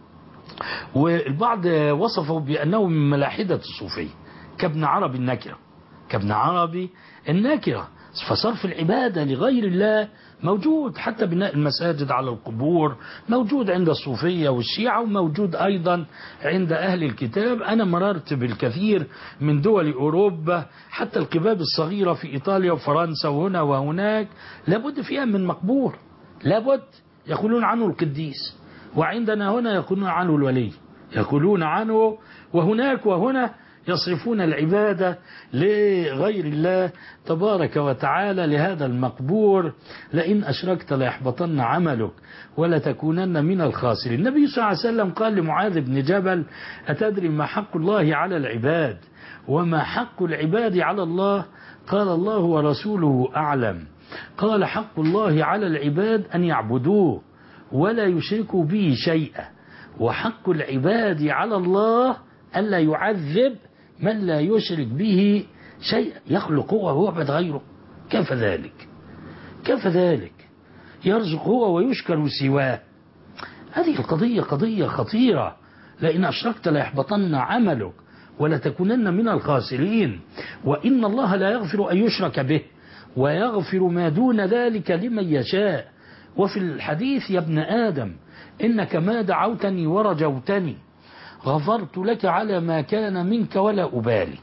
والبعض وصفه بأنه من ملاحدة الصوفية كابن عربي النكرة كابن عربي النكرة. فصرف العبادة لغير الله موجود، حتى بناء المساجد على القبور موجود عند الصوفية والشيعة، وموجود أيضا عند أهل الكتاب. أنا مررت بالكثير من دول أوروبا، حتى القباب الصغيرة في إيطاليا وفرنسا وهنا وهناك لابد فيها من مقبور، لابد يقولون عنه القديس، وعندنا هنا يقولون عنه الولي، يقولون عنه، وهناك وهنا يصرفون العبادة لغير الله تبارك وتعالى لهذا المقبور. لئن أشركت ليحبطن عملك ولتكونن من الخاسرين. النبي صلى الله عليه وسلم قال لمعاذ بن جبل: أتدري ما حق الله على العباد وما حق العباد على الله؟ قال: الله ورسوله أعلم. قال: حق الله على العباد أن يعبدوه ولا يشركوا به شيئا، وحق العباد على الله ألا يعذب من لا يشرك به شيئا. يخلق هو ويعبد غيره، كيف ذلك؟ كيف ذلك؟ يرزق هو ويشكر سواه. هذه القضية قضية خطيرة. لئن أشركت ليحبطن عملك ولتكونن من الخاسرين. وإن الله لا يغفر أن يشرك به ويغفر ما دون ذلك لمن يشاء. وفي الحديث: يا ابن آدم إنك ما دعوتني ورجوتني غفرت لك على ما كان منك ولا أبالي.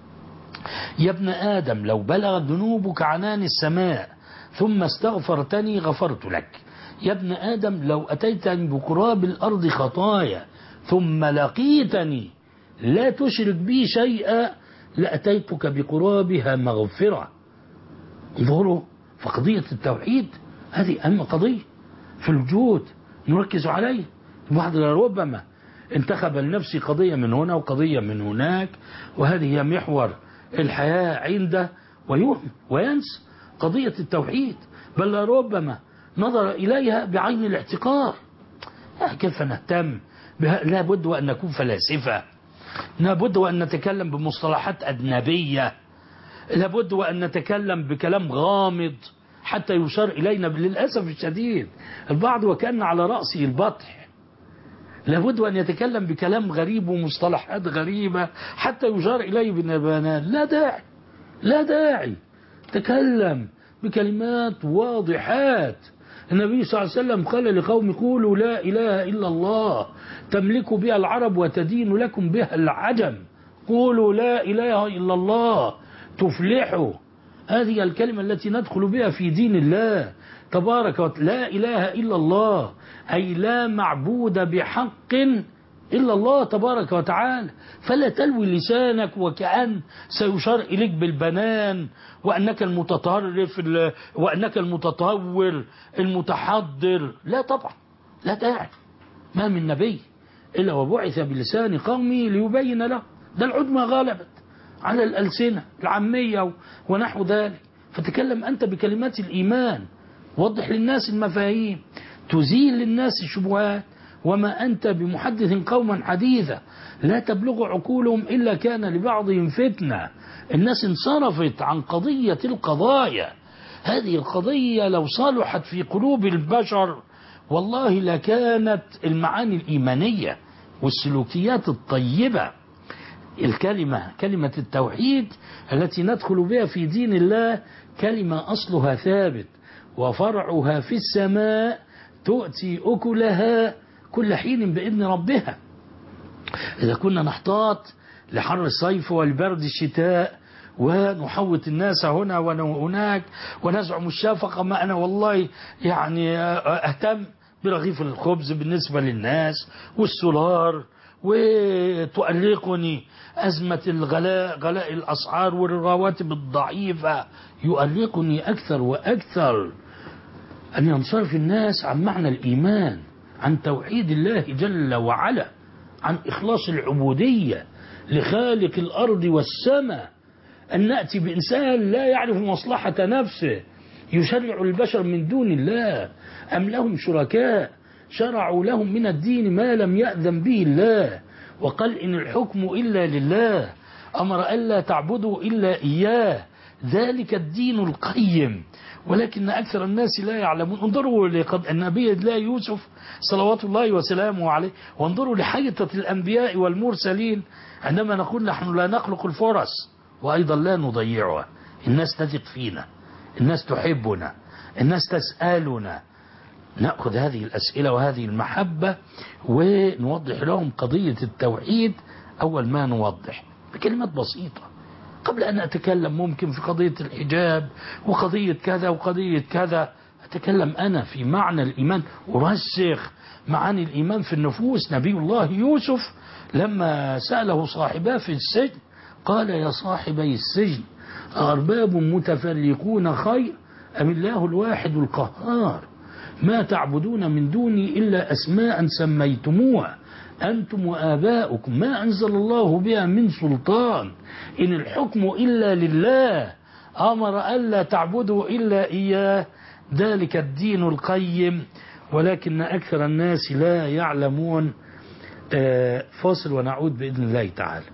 يا ابن آدم لو بلغت ذنوبك عنان السماء ثم استغفرتني غفرت لك. يا ابن آدم لو أتيتني بقراب الأرض خطايا ثم لقيتني لا تشرك بي شيئا لأتيتك بقرابها مغفرة. انظروا، فقضية التوحيد هذه أهم قضية في الوجود نركز عليه. الواحد ربما انتخب لنفسه قضية من هنا وقضية من هناك، وهذه هي محور الحياة عنده، ويهم وينسى قضية التوحيد، بل ربما نظر إليها بعين الاحتقار. كيف نهتم بها؟ لا بد وأن نكون فلاسفة، لا بد وأن نتكلم بمصطلحات أجنبية، لا بد وأن نتكلم بكلام غامض حتى يشار إلينا. للأسف الشديد البعض وكأن على رأسه البطح، لابد أن يتكلم بكلام غريب ومصطلحات غريبة حتى يشار إليه بالنبانات. لا داعي، لا داعي، تكلم بكلمات واضحات. النبي صلى الله عليه وسلم قال لقوم: قولوا لا إله إلا الله تملك بها العرب وتدين لكم بها العجم. قولوا لا إله إلا الله تفلحوا. هذه الكلمة التي ندخل بها في دين الله تبارك وتعالى. لا إله إلا الله أي لا معبود بحق إلا الله تبارك وتعالى. فلا تلوي لسانك وكأن سيشار إليك بالبنان وأنك المتطرف وأنك المتطور المتحضر. لا طبعا، لا داعي. ما من نبي إلا وبعث بلسان قومه ليبين له. ده العدمى غلبت على الألسنة العامية ونحو ذلك. فتكلم أنت بكلمات الإيمان، وضح للناس المفاهيم، تزيل للناس الشبهات. وما أنت بمحدث قوما حديثا لا تبلغ عقولهم إلا كان لبعضهم فتنة. الناس انصرفت عن قضية القضايا. هذه القضية لو صلحت في قلوب البشر والله لكانت المعاني الإيمانية والسلوكيات الطيبة. الكلمة كلمة التوحيد التي ندخل بها في دين الله كلمة أصلها ثابت وفرعها في السماء، تؤتي أكلها كل حين بإذن ربها. إذا كنا نحتاط لحر الصيف والبرد الشتاء ونحوط الناس هنا وهناك ونزعم الشفقة، ما أنا والله يعني أهتم برغيف الخبز بالنسبة للناس والسولار، وتؤلقني أزمة الغلاء غلاء الأسعار والرواتب الضعيفة، يؤلقني أكثر وأكثر أن ينصرف الناس عن معنى الإيمان، عن توحيد الله جل وعلا، عن إخلاص العبودية لخالق الأرض والسماء. أن نأتي بإنسان لا يعرف مصلحة نفسه يشرع البشر من دون الله، أم لهم شركاء شرعوا لهم من الدين ما لم يأذن به الله، وقال إن الحكم إلا لله، أمر ألا تعبدوا إلا إياه، ذلك الدين القيم، ولكن أكثر الناس لا يعلمون. انظروا لقد النبي الله يوسف صلوات الله وسلامه عليه، وانظروا لحيطة الأنبياء والمرسلين عندما نقول نحن لا نخلق الفرص وأيضا لا نضيعها. الناس تثق فينا، الناس تحبنا، الناس تسألنا، نأخذ هذه الأسئلة وهذه المحبة ونوضح لهم قضية التوحيد. أول ما نوضح بكلمات بسيطة قبل أن أتكلم ممكن في قضية الحجاب وقضية كذا وقضية كذا، أتكلم أنا في معنى الإيمان، أرسخ معاني الإيمان في النفوس. نبي الله يوسف لما سأله صاحباه في السجن قال يا صاحبي السجن أرباب متفرقون خير أم الله الواحد القهار، ما تعبدون من دوني إلا أسماء سميتموها أنتم وآباؤكم ما أنزل الله بها من سلطان، إن الحكم إلا لله، أمر ألا تعبدوا إلا إياه، ذلك الدين القيم، ولكن أكثر الناس لا يعلمون. فاصل ونعود بإذن الله تعالى.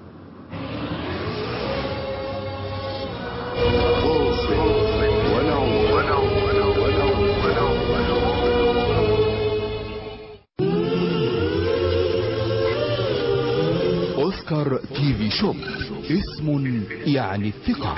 أوسكار تي في شوب اسم يعني الثقة.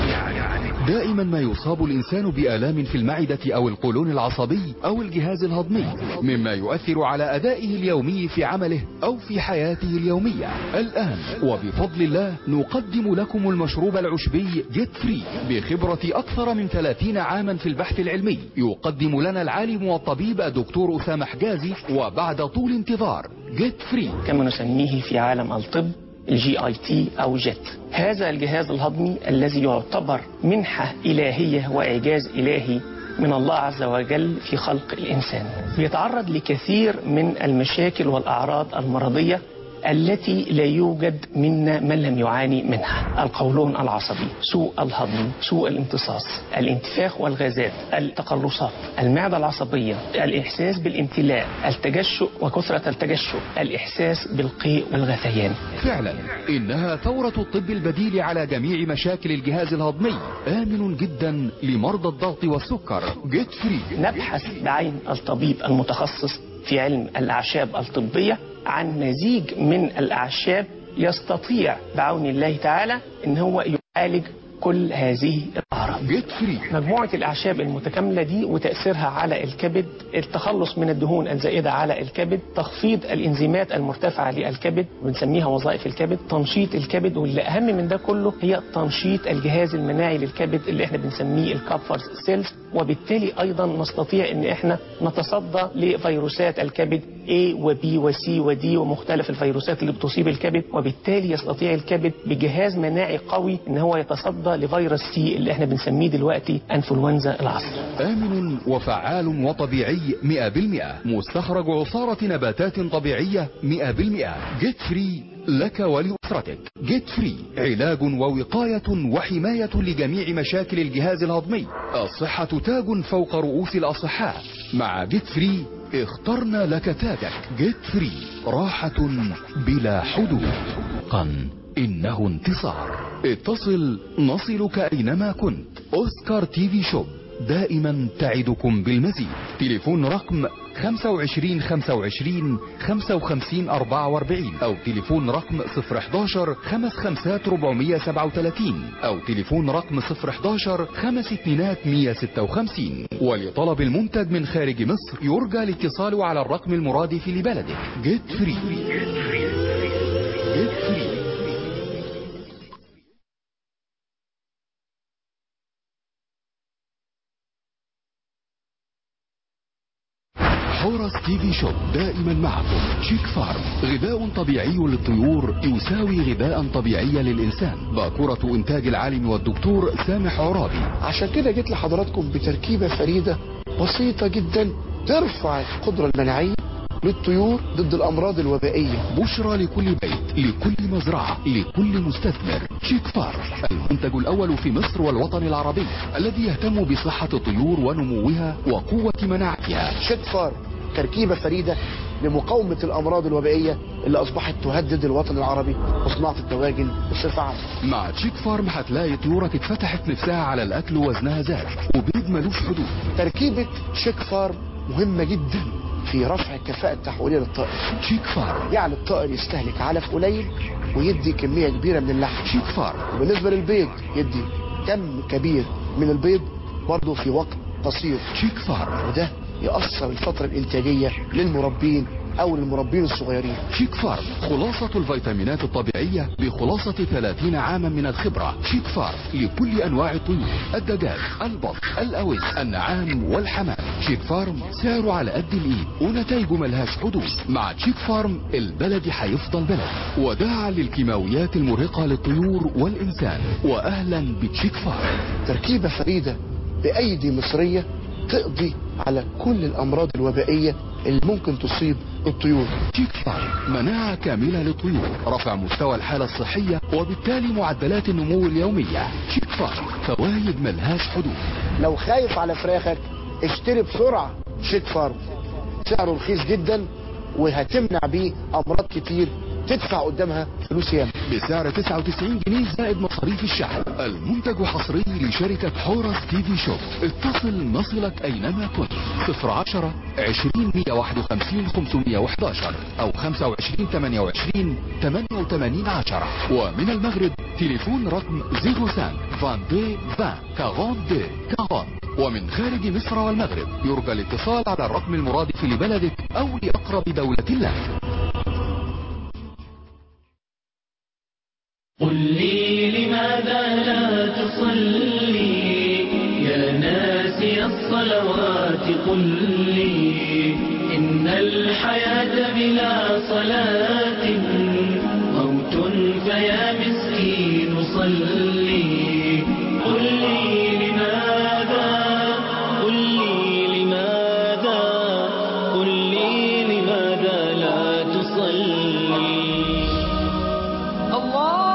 دائما ما يصاب الإنسان بآلام في المعدة أو القولون العصبي أو الجهاز الهضمي، مما يؤثر على أدائه اليومي في عمله أو في حياته اليومية. الآن وبفضل الله نقدم لكم المشروب العشبي جيت فري بخبرة أكثر من ثلاثين عاما في البحث العلمي، يقدم لنا العالم والطبيب الدكتور أسامة حجازي، وبعد طول انتظار جيت فري كما نسميه في عالم الطب الجي اي تي او جيت. هذا الجهاز الهضمي الذي يعتبر منحة إلهية وإعجاز إلهي من الله عز وجل في خلق الإنسان، بيتعرض لكثير من المشاكل والأعراض المرضية التي لا يوجد منا من لم يعاني منها: القولون العصبي، سوء الهضم، سوء الامتصاص، الانتفاخ والغازات، التقلصات، المعدة العصبية، الإحساس بالامتلاء، التجشؤ وكثرة التجشؤ، الإحساس بالقيء والغثيان. فعلا إنها ثورة الطب البديل على جميع مشاكل الجهاز الهضمي، آمن جدا لمرضى الضغط والسكر. جيت فري. نبحث بعين الطبيب المتخصص في علم الأعشاب الطبية عن مزيج من الأعشاب يستطيع بعون الله تعالى ان هو يعالج كل هذه الأعراض. جيت فري. مجموعة الأعشاب المتكاملة دي وتأثيرها على الكبد، التخلص من الدهون الزائدة على الكبد، تخفيض الإنزيمات المرتفعة للكبد بنسميها وظائف الكبد، تنشيط الكبد، واللي أهم من ده كله هي تنشيط الجهاز المناعي للكبد اللي احنا بنسميه الكابفر سيلز، وبالتالي أيضا نستطيع ان احنا نتصدى لفيروسات الكبد A و B و C و D ومختلف الفيروسات اللي بتصيب الكبد، وبالتالي يستطيع الكبد بجهاز مناعي قوي ان هو يتصدى لفيروس سي اللي احنا بنسميه دلوقتي انفلونزا العصر. آمن وفعال وطبيعي مئة بالمئة، مستخرج عصارة نباتات طبيعية مئة بالمئة. جيت فري لك ولأسرتك. جيت فري علاج ووقاية وحماية لجميع مشاكل الجهاز الهضمي. الصحة تاج فوق رؤوس الأصحاء. مع جيت فري اخترنا لك تاجك. جيت فري راحة بلا حدود. قن إنه انتصار. اتصل نصلك أينما كنت. أوسكار تي في شوب دائما تعدكم بالمزيد. تليفون رقم خمسة وعشرين خمسة وعشرين خمسة وخمسين أربعة وأربعين أو تليفون رقم صفر حداشر خمس خمسات ربعمية سبعة وتلاتين أو تليفون رقم صفر حداشر خمس اتنينات مية ستة وخمسين. ولطلب المنتج من خارج مصر يرجى الاتصال على الرقم المرادف لبلدك. جيت فري. جيت فري. حورس تي في شوب دائما معكم. شيك فارم غذاء طبيعي للطيور يساوي غذاء طبيعي للإنسان. باكورة إنتاج العالم والدكتور سامح عرابي. عشان كده جيت لحضراتكم بتركيبة فريدة بسيطة جدا ترفع القدرة المناعية للطيور ضد الأمراض الوبائية. بشرى لكل بيت، لكل مزرعة، لكل مستثمر. شيك فارم المنتج الأول في مصر والوطن العربي الذي يهتم بصحة الطيور ونموها وقوة مناعتها. شيك فارم تركيبة فريدة لمقاومة الأمراض الوبائية اللي أصبحت تهدد الوطن العربي وصناعة الدواجن بصفة عامة. مع تشيك فارم هتلاقي طيورك اتفتحت نفسها على الأكل ووزنها زاد وبيض ملوش حدود. تركيبة شيك فارم مهمة جدا في رفع الكفاءة التحويلية للطائر. شيك فارم يعني الطائر يستهلك علف قليل ويدي كمية كبيرة من اللحم. شيك فارم وبالنسبة للبيض يدي كم كبير من البيض برضه في وقت قصير. شيك فارم وده يأثر الفترة الإنتاجية للمربين أو للمربين الصغيرين. شيك فارم خلاصة الفيتامينات الطبيعية بخلاصة ثلاثين عاما من الخبرة. شيك فارم لكل أنواع الطيور، الدجاج، البط، الأوز، النعام والحمام. شيك فارم سعره على قد الإيد ونتائجه ملهاش حدود. مع شيك فارم البلد هيفضل بلد. وداعا للكيماويات المرهقة للطيور والإنسان. وأهلا بتشيك فارم. تركيبة فريدة بأيدي مصرية تقضي على كل الأمراض الوبائية اللي ممكن تصيب الطيور. شيك فارم مناعة كاملة للطيور، رفع مستوى الحالة الصحية وبالتالي معدلات النمو اليومية. شيك فارم فوائد ملهاش حدود. لو خايف على فراخك اشتري بسرعة شيك فارم، سعره رخيص جدا وهتمنع بيه أمراض كتير تدفع قدامها فلوس ياما. بسعر تسعة وتسعين جنيه زائد مصاريف الشحن. المنتج حصري لشركة حورس تي في شوب. اتصل نصلك أينما كنت. صفر عشرة عشرين مية واحد وخمسين خمسمية وحداشر أو خمسة وعشرين تمانية وعشرين تمانية وتمانين عشرة. ومن المغرب تليفون رقم صفر خمسة اثنين عشرين عشرين أربعين. ومن خارج مصر والمغرب يرجى الاتصال على الرقم المرادف لبلدك أو لأقرب دولة لك. قل لي لماذا لا تصلي يا ناسي الصلوات؟ قل لي إن الحياة بلا صلاة موت، فيا مسكين صلي. قل لي لماذا، قل لي لماذا، قل لي لماذا لا تصلي. الله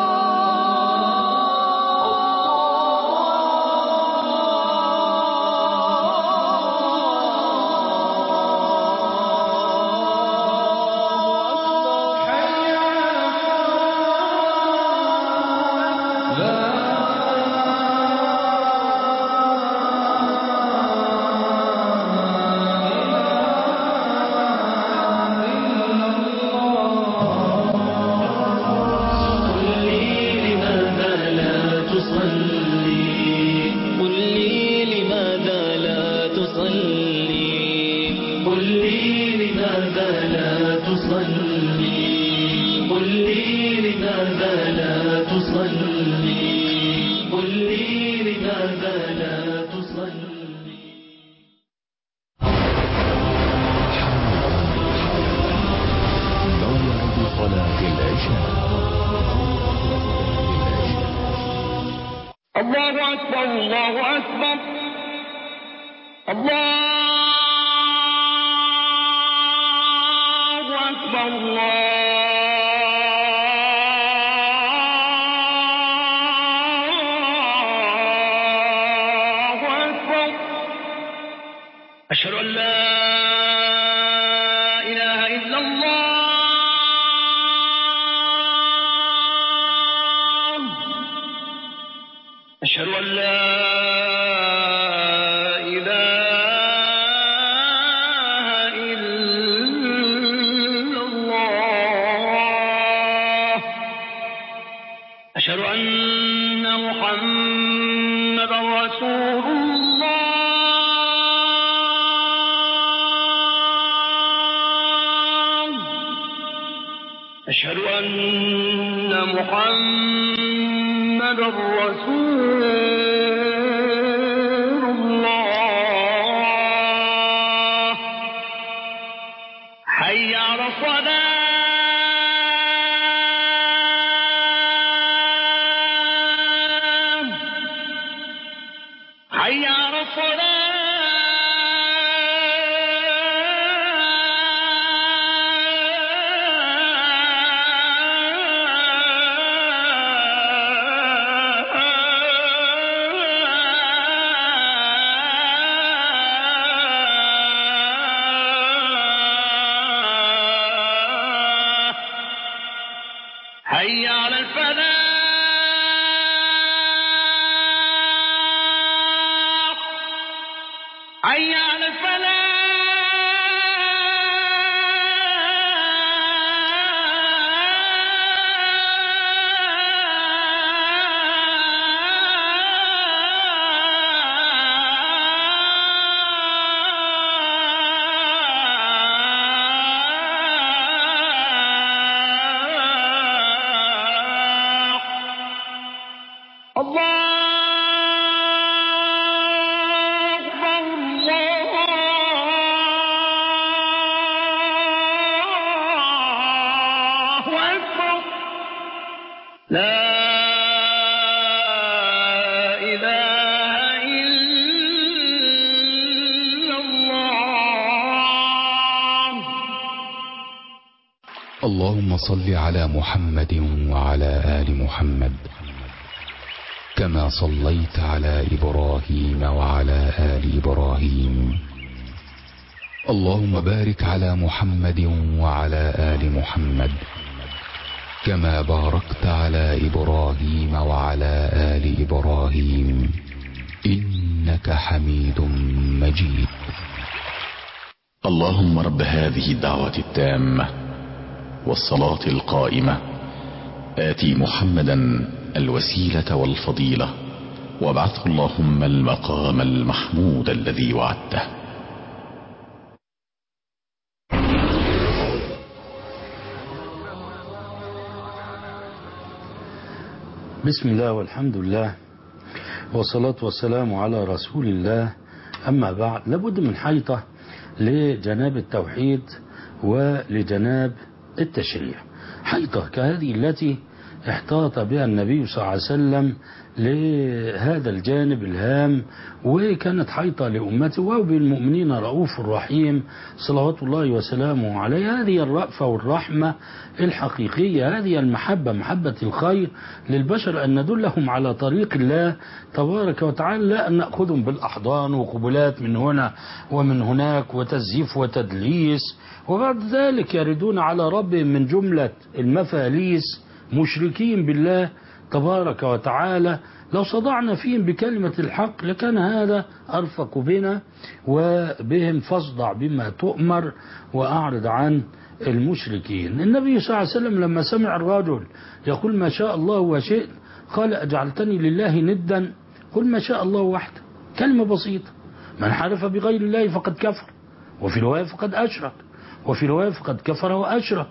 أشهد أن لا إله إلا الله. أشهد أن لا إله أن محمدا رسول الله. أشهد أن محمدا رسول الله. حي على الصلاة. حي على الصلاة. حي على الفلاح. حي على الفلاح. الله لا إله إلا الله. اللهم صل على محمد وعلى آل محمد كما صليت على إبراهيم وعلى آل إبراهيم. اللهم بارك على محمد وعلى آل محمد كما باركت على إبراهيم وعلى آل إبراهيم إنك حميد مجيد. اللهم رب هذه الدعوة التامة والصلاة القائمة آتي محمدا الوسيلة والفضيلة وابعثه اللهم المقام المحمود الذي وعدته. بسم الله والحمد لله والصلاة والسلام على رسول الله. أما بعد، لابد من حيطة لجناب التوحيد ولجناب التشريع، حيطة كهذه التي احتاط بها النبي صلى الله عليه وسلم لهذا الجانب الهام، وكانت حيطة لأمته وبالمؤمنين رؤوف رحيم صلوات الله وسلامه عليه. هذه الرأفة والرحمة الحقيقية، هذه المحبة، محبة الخير للبشر، أن ندلهم على طريق الله تبارك وتعالى، لا أن نأخذهم بالأحضان وقبلات من هنا ومن هناك وتزييف وتدليس، وبعد ذلك يردون على ربهم من جملة المفاليس مشركين بالله تبارك وتعالى. لو صدعنا فيهم بكلمة الحق لكان هذا أرفق بنا وبهم، فاصدع بما تؤمر وأعرض عن المشركين. النبي صلى الله عليه وسلم لما سمع الرجل يقول ما شاء الله وشئت قال أجعلتني لله ندا؟ قل ما شاء الله وحده، كلمة بسيطة. من حلف بغير الله فقد كفر، وفي رواية فقد أشرك، وفي رواية فقد كفر وأشرك.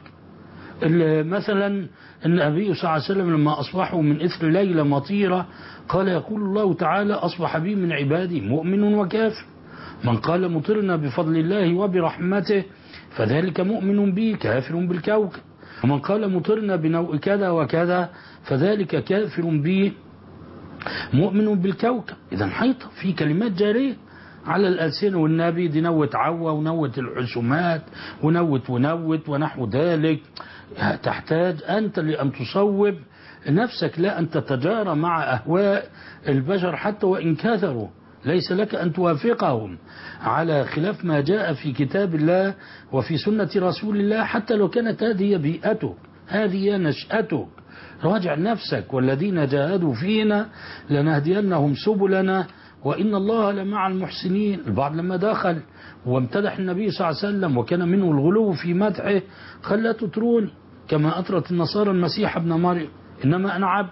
مثلا النبي صلى الله عليه وسلم لما أصبحوا من إثر ليلة مطيرة قال يقول الله تعالى أصبح بي من عبادي مؤمن وكافر. من قال مطرنا بفضل الله وبرحمته فذلك مؤمن بي كافر بالكوكب، ومن قال مطرنا بنوء كذا وكذا فذلك كافر بي مؤمن بالكوكب. إذا حيطة في كلمات جارية على الألسنة، والنبي دي نوت عوى ونوت الحسومات ونوت ونوت ونحو ذلك. تحتاج أنت لأن تصوب نفسك، لا أن تتجارى مع أهواء البشر حتى وإن كثروا، ليس لك أن توافقهم على خلاف ما جاء في كتاب الله وفي سنة رسول الله، حتى لو كانت هذه بيئتك، هذه نشأتك. راجع نفسك، والذين جاهدوا فينا لنهدينهم سبلنا وإن الله لمع المحسنين. البعض لما دخل وامتدح النبي صلى الله عليه وسلم وكان منه الغلو في مدحه قال لا تطروني كما أطرت النصارى المسيح ابن مريم، إنما أنا عبد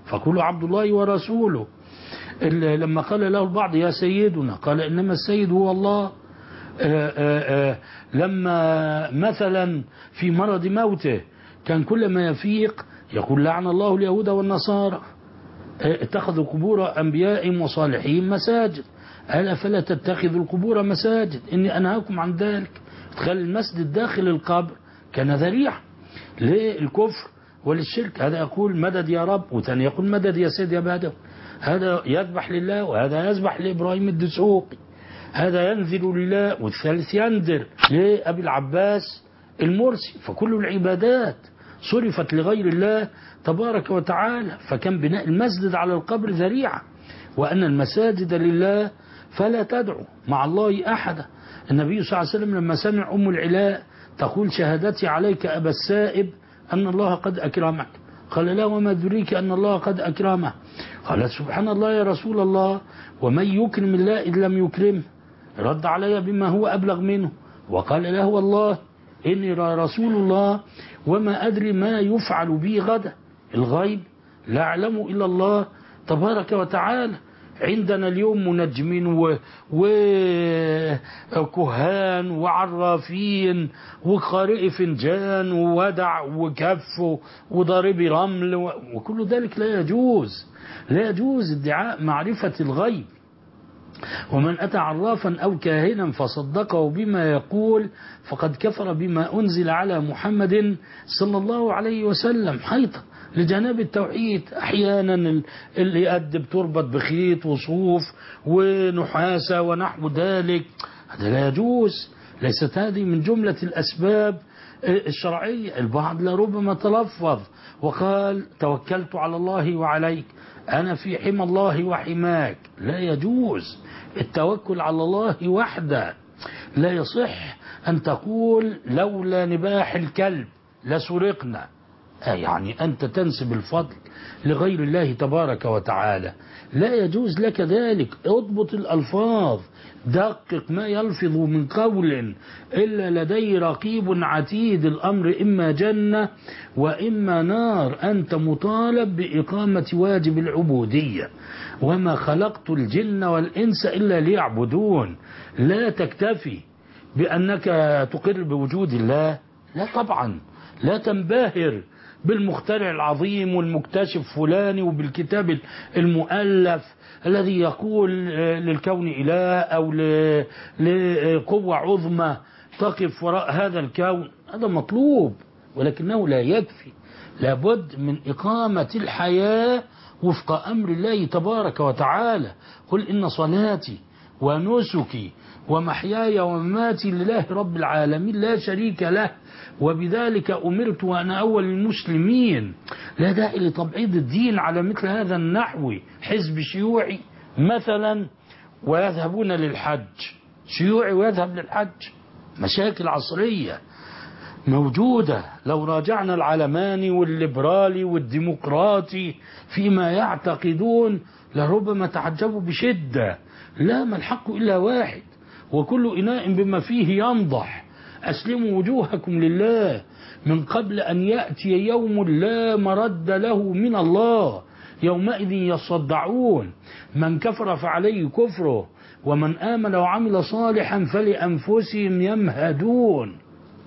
فقولوا عبد الله ورسوله. لما قال له البعض يا سيدنا قال إنما السيد هو الله. آآ آآ لما مثلا في مرض موته كان كل ما يفيق يقول لعن الله اليهود والنصارى اتخذوا قبور أنبيائهم وصالحين مساجد، ألا فلا تتخذوا القبور مساجد إني أنهاكم عن ذلك. ادخال المسجد داخل القبر كان ذريعة للكفر وللشرك. هذا يقول مدد يا رب، وثاني يقول مدد يا سيد يا بدوي. هذا يذبح لله وهذا يذبح لإبراهيم الدسوقي، هذا ينذر لله والثالث ينذر لأبي العباس المرسي. فكل العبادات صرفت لغير الله تبارك وتعالى، فكان بناء المسجد على القبر ذريعة. وأن المساجد لله فلا تدعو مع الله أحدا. النبي صلى الله عليه وسلم لما سمع أم العلاء تقول شهادتي عليك أبا السائب أن الله قد أكرمك، قال لا وما ذريك أن الله قد أكرمه؟ قال سبحان الله يا رسول الله، ومن يكرم الله إذ لم يكرمه؟ رد علي بما هو أبلغ منه وقال له والله إني رسول الله وما أدري ما يفعل بي غدا، الغيب لا أعلم إلا الله تبارك وتعالى. عندنا اليوم منجمين وكهان وعرافين وقارئ فنجان وودع وكف وضاربي رمل وكل ذلك لا يجوز. لا يجوز ادعاء معرفة الغيب. ومن أتى عرافا أو كاهنا فصدقه بما يقول فقد كفر بما أنزل على محمد صلى الله عليه وسلم. حيطة لجناب التوحيد. أحيانا اللي يأدب تربط بخيط وصوف ونحاسة ونحو ذلك، هذا لا يجوز. ليست هذه من جملة الأسباب الشرعية. البعض لربما تلفظ وقال توكلت على الله وعليك، أنا في حمى الله وحماك. لا يجوز التوكل على الله وحده. لا يصح أن تقول لولا نباح الكلب لسرقنا، يعني أنت تنسب الفضل لغير الله تبارك وتعالى. لا يجوز لك ذلك. اضبط الألفاظ، دقق ما يلفظ من قول إلا لدي رقيب عتيد. الأمر إما جنة وإما نار. أنت مطالب بإقامة واجب العبودية. وما خلقت الجن والإنس إلا ليعبدون. لا تكتفي بأنك تقر بوجود الله، لا طبعا. لا تنبهر بالمخترع العظيم والمكتشف فلاني وبالكتاب المؤلف الذي يقول للكون إله أو لقوة عظمى تقف وراء هذا الكون. هذا مطلوب ولكنه لا يكفي. لابد من إقامة الحياة وفق أمر الله تبارك وتعالى. قل إن صلاتي ونسكي ومحياي ومماتي لله رب العالمين لا شريك له وبذلك أمرت وأنا أول المسلمين. لا داعي لتبعيض الدين على مثل هذا النحو. حزب شيوعي مثلا ويذهبون للحج، شيوعي ويذهب للحج. مشاكل عصرية موجودة. لو راجعنا العلماني والليبرالي والديمقراطي فيما يعتقدون لربما تعجبوا بشدة. لا، ما الحق إلا واحد وكل إناء بما فيه ينضح. أسلموا وجوهكم لله من قبل أن يأتي يوم لا مرد له من الله، يومئذ يصدعون. من كفر فعليه كفره ومن آمن وعمل صالحا فلأنفسهم يمهدون.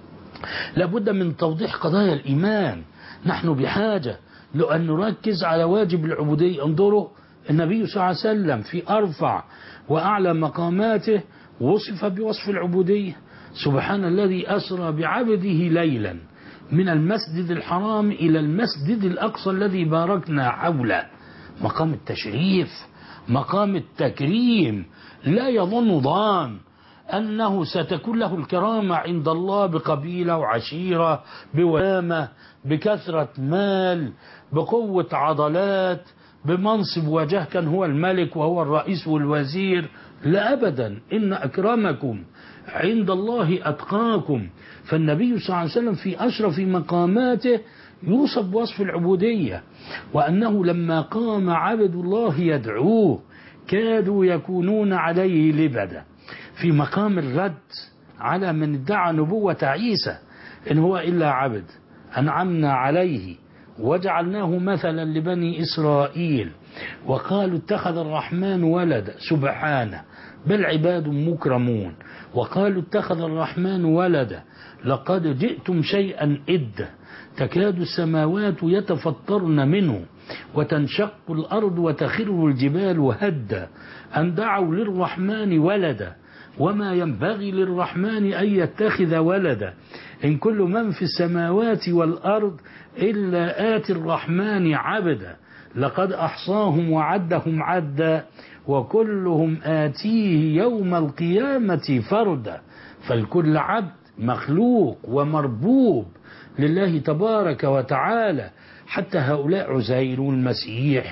لابد من توضيح قضايا الإيمان. نحن بحاجة لأن نركز على واجب العبودية. انظروا النبي صلى الله عليه وسلم في أرفع وأعلى مقاماته وصف بوصف العبودية. سبحان الذي أسرى بعبده ليلا من المسجد الحرام إلى المسجد الأقصى الذي باركنا حوله. مقام التشريف، مقام التكريم. لا يظن ضان أنه ستكون له الكرامة عند الله بقبيلة وعشيرة بوامة بكثرة مال بقوة عضلات بمنصب وجاه كان هو الملك وهو الرئيس والوزير. لا أبدا. إن أكرمكم عند الله أتقاكم. فالنبي صلى الله عليه وسلم في أشرف مقاماته يوصف بوصف العبودية. وأنه لما قام عبد الله يدعوه كادوا يكونون عليه لبدا. في مقام الرد على من ادعى نبوة عيسى إن هو إلا عبد أنعمنا عليه وجعلناه مثلا لبني إسرائيل وقالوا اتخذ الرحمن ولدا سبحانه بل عباد مكرمون وقالوا اتخذ الرحمن ولدا لقد جئتم شيئا إدا تكاد السماوات يتفطرن منه وتنشق الأرض وتخر الجبال هدا أن دعوا للرحمن ولدا وما ينبغي للرحمن أن يتخذ ولدا إن كل من في السماوات والأرض إلا آتي الرحمن عبدا لقد أحصاهم وعدهم عدا وكلهم آتيه يوم القيامة فردا. فالكل عبد مخلوق ومربوب لله تبارك وتعالى، حتى هؤلاء عزير والمسيح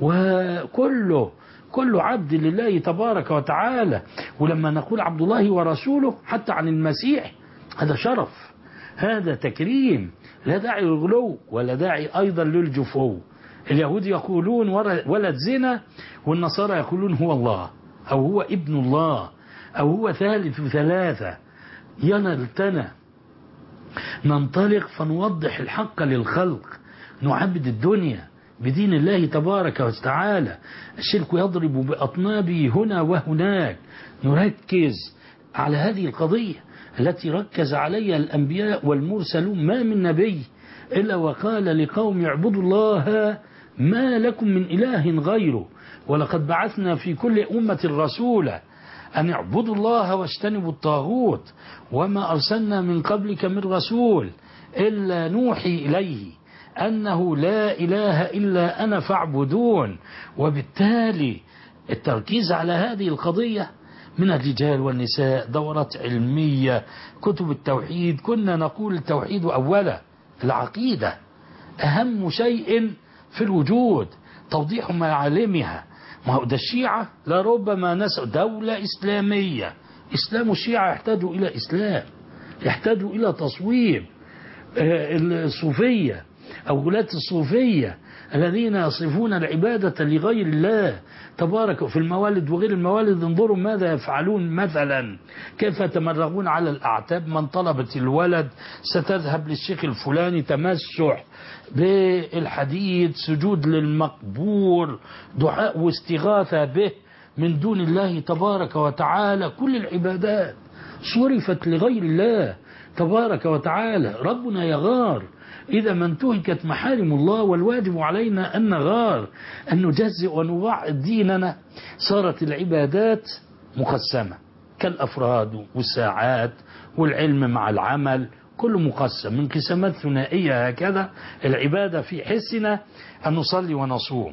وكله كل عبد لله تبارك وتعالى. ولما نقول عبد الله ورسوله حتى عن المسيح هذا شرف، هذا تكريم، لا داعي للغلو ولا داعي أيضا للجفو. اليهود يقولون ولد زنا والنصارى يقولون هو الله أو هو ابن الله أو هو ثالث ثلاثة. ينلتنا ننطلق فنوضح الحق للخلق، نعبد الدنيا بدين الله تبارك وتعالى. الشرك يضرب بأطنابه هنا وهناك، نركز على هذه القضية التي ركز عليها الأنبياء والمرسلون. ما من نبي إلا وقال لقوم اعبدوا الله ما لكم من إله غيره، ولقد بعثنا في كل أمة رسولا أن اعبدوا الله واجتنبوا الطاغوت وما أرسلنا من قبلك من رسول إلا نوحي إليه أنه لا إله إلا أنا فاعبدون. وبالتالي التركيز على هذه القضية من الرجال والنساء، دورات علمية، كتب التوحيد. كنا نقول التوحيد أولا العقيدة أهم شيء في الوجود، توضيح معالمها. ما هو ده الشيعة لربما نسأل دولة إسلامية، إسلام الشيعة يحتاج إلى إسلام، يحتاج إلى تصويب. الصوفية أو ولاة الصوفية الذين يصفون العبادة لغير الله تبارك في الموالد وغير الموالد، انظروا ماذا يفعلون مثلا، كيف يتمرغون على الأعتاب. من طلبت الولد ستذهب للشيخ الفلاني، تمسح بالحديد، سجود للمقبور، دعاء واستغاثة به من دون الله تبارك وتعالى. كل العبادات صرفت لغير الله تبارك وتعالى. ربنا يغار إذا ما انتهكت محارم الله، والواجب علينا أن نغار، أن نجزئ ونوعد ديننا. صارت العبادات مقسمة كالأفراد والساعات والعلم مع العمل، كل مقسم من قسمات ثنائية. هكذا العبادة في حسنا أن نصلي ونصوم.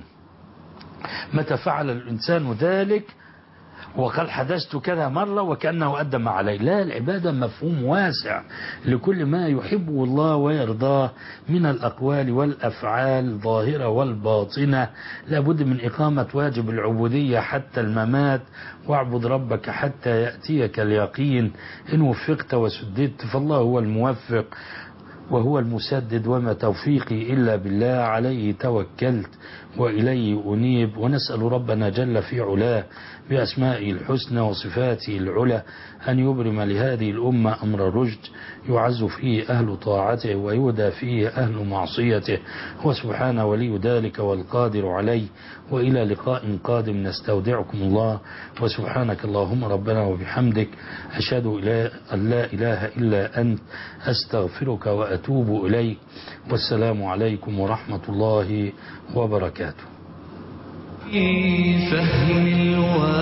متى فعل الإنسان ذلك وقال حدثت كذا مرة وكأنه أدى ما عليه. لا، العبادة مفهوم واسع لكل ما يحبه الله ويرضاه من الأقوال والأفعال الظاهرة والباطنة. لابد من إقامة واجب العبودية حتى الممات، واعبد ربك حتى يأتيك اليقين. إن وفقت وسددت فالله هو الموفق وهو المسدد، وما توفيقي إلا بالله، عليه توكلت وإليه أنيب. ونسأل ربنا جل في علاه بأسمائه الحسنى وصفاته العلى أن يبرم لهذه الأمة أمر رشد يعز فيه أهل طاعته ويهدى فيه أهل معصيته، وسبحانه ولي ذلك والقادر عليه. وإلى لقاء قادم نستودعكم الله، وسبحانك اللهم ربنا وبحمدك، أشهد أن لا إله إلا أنت، أستغفرك وأتوب إليك. والسلام عليكم ورحمة الله وبركاته. فهم الوالد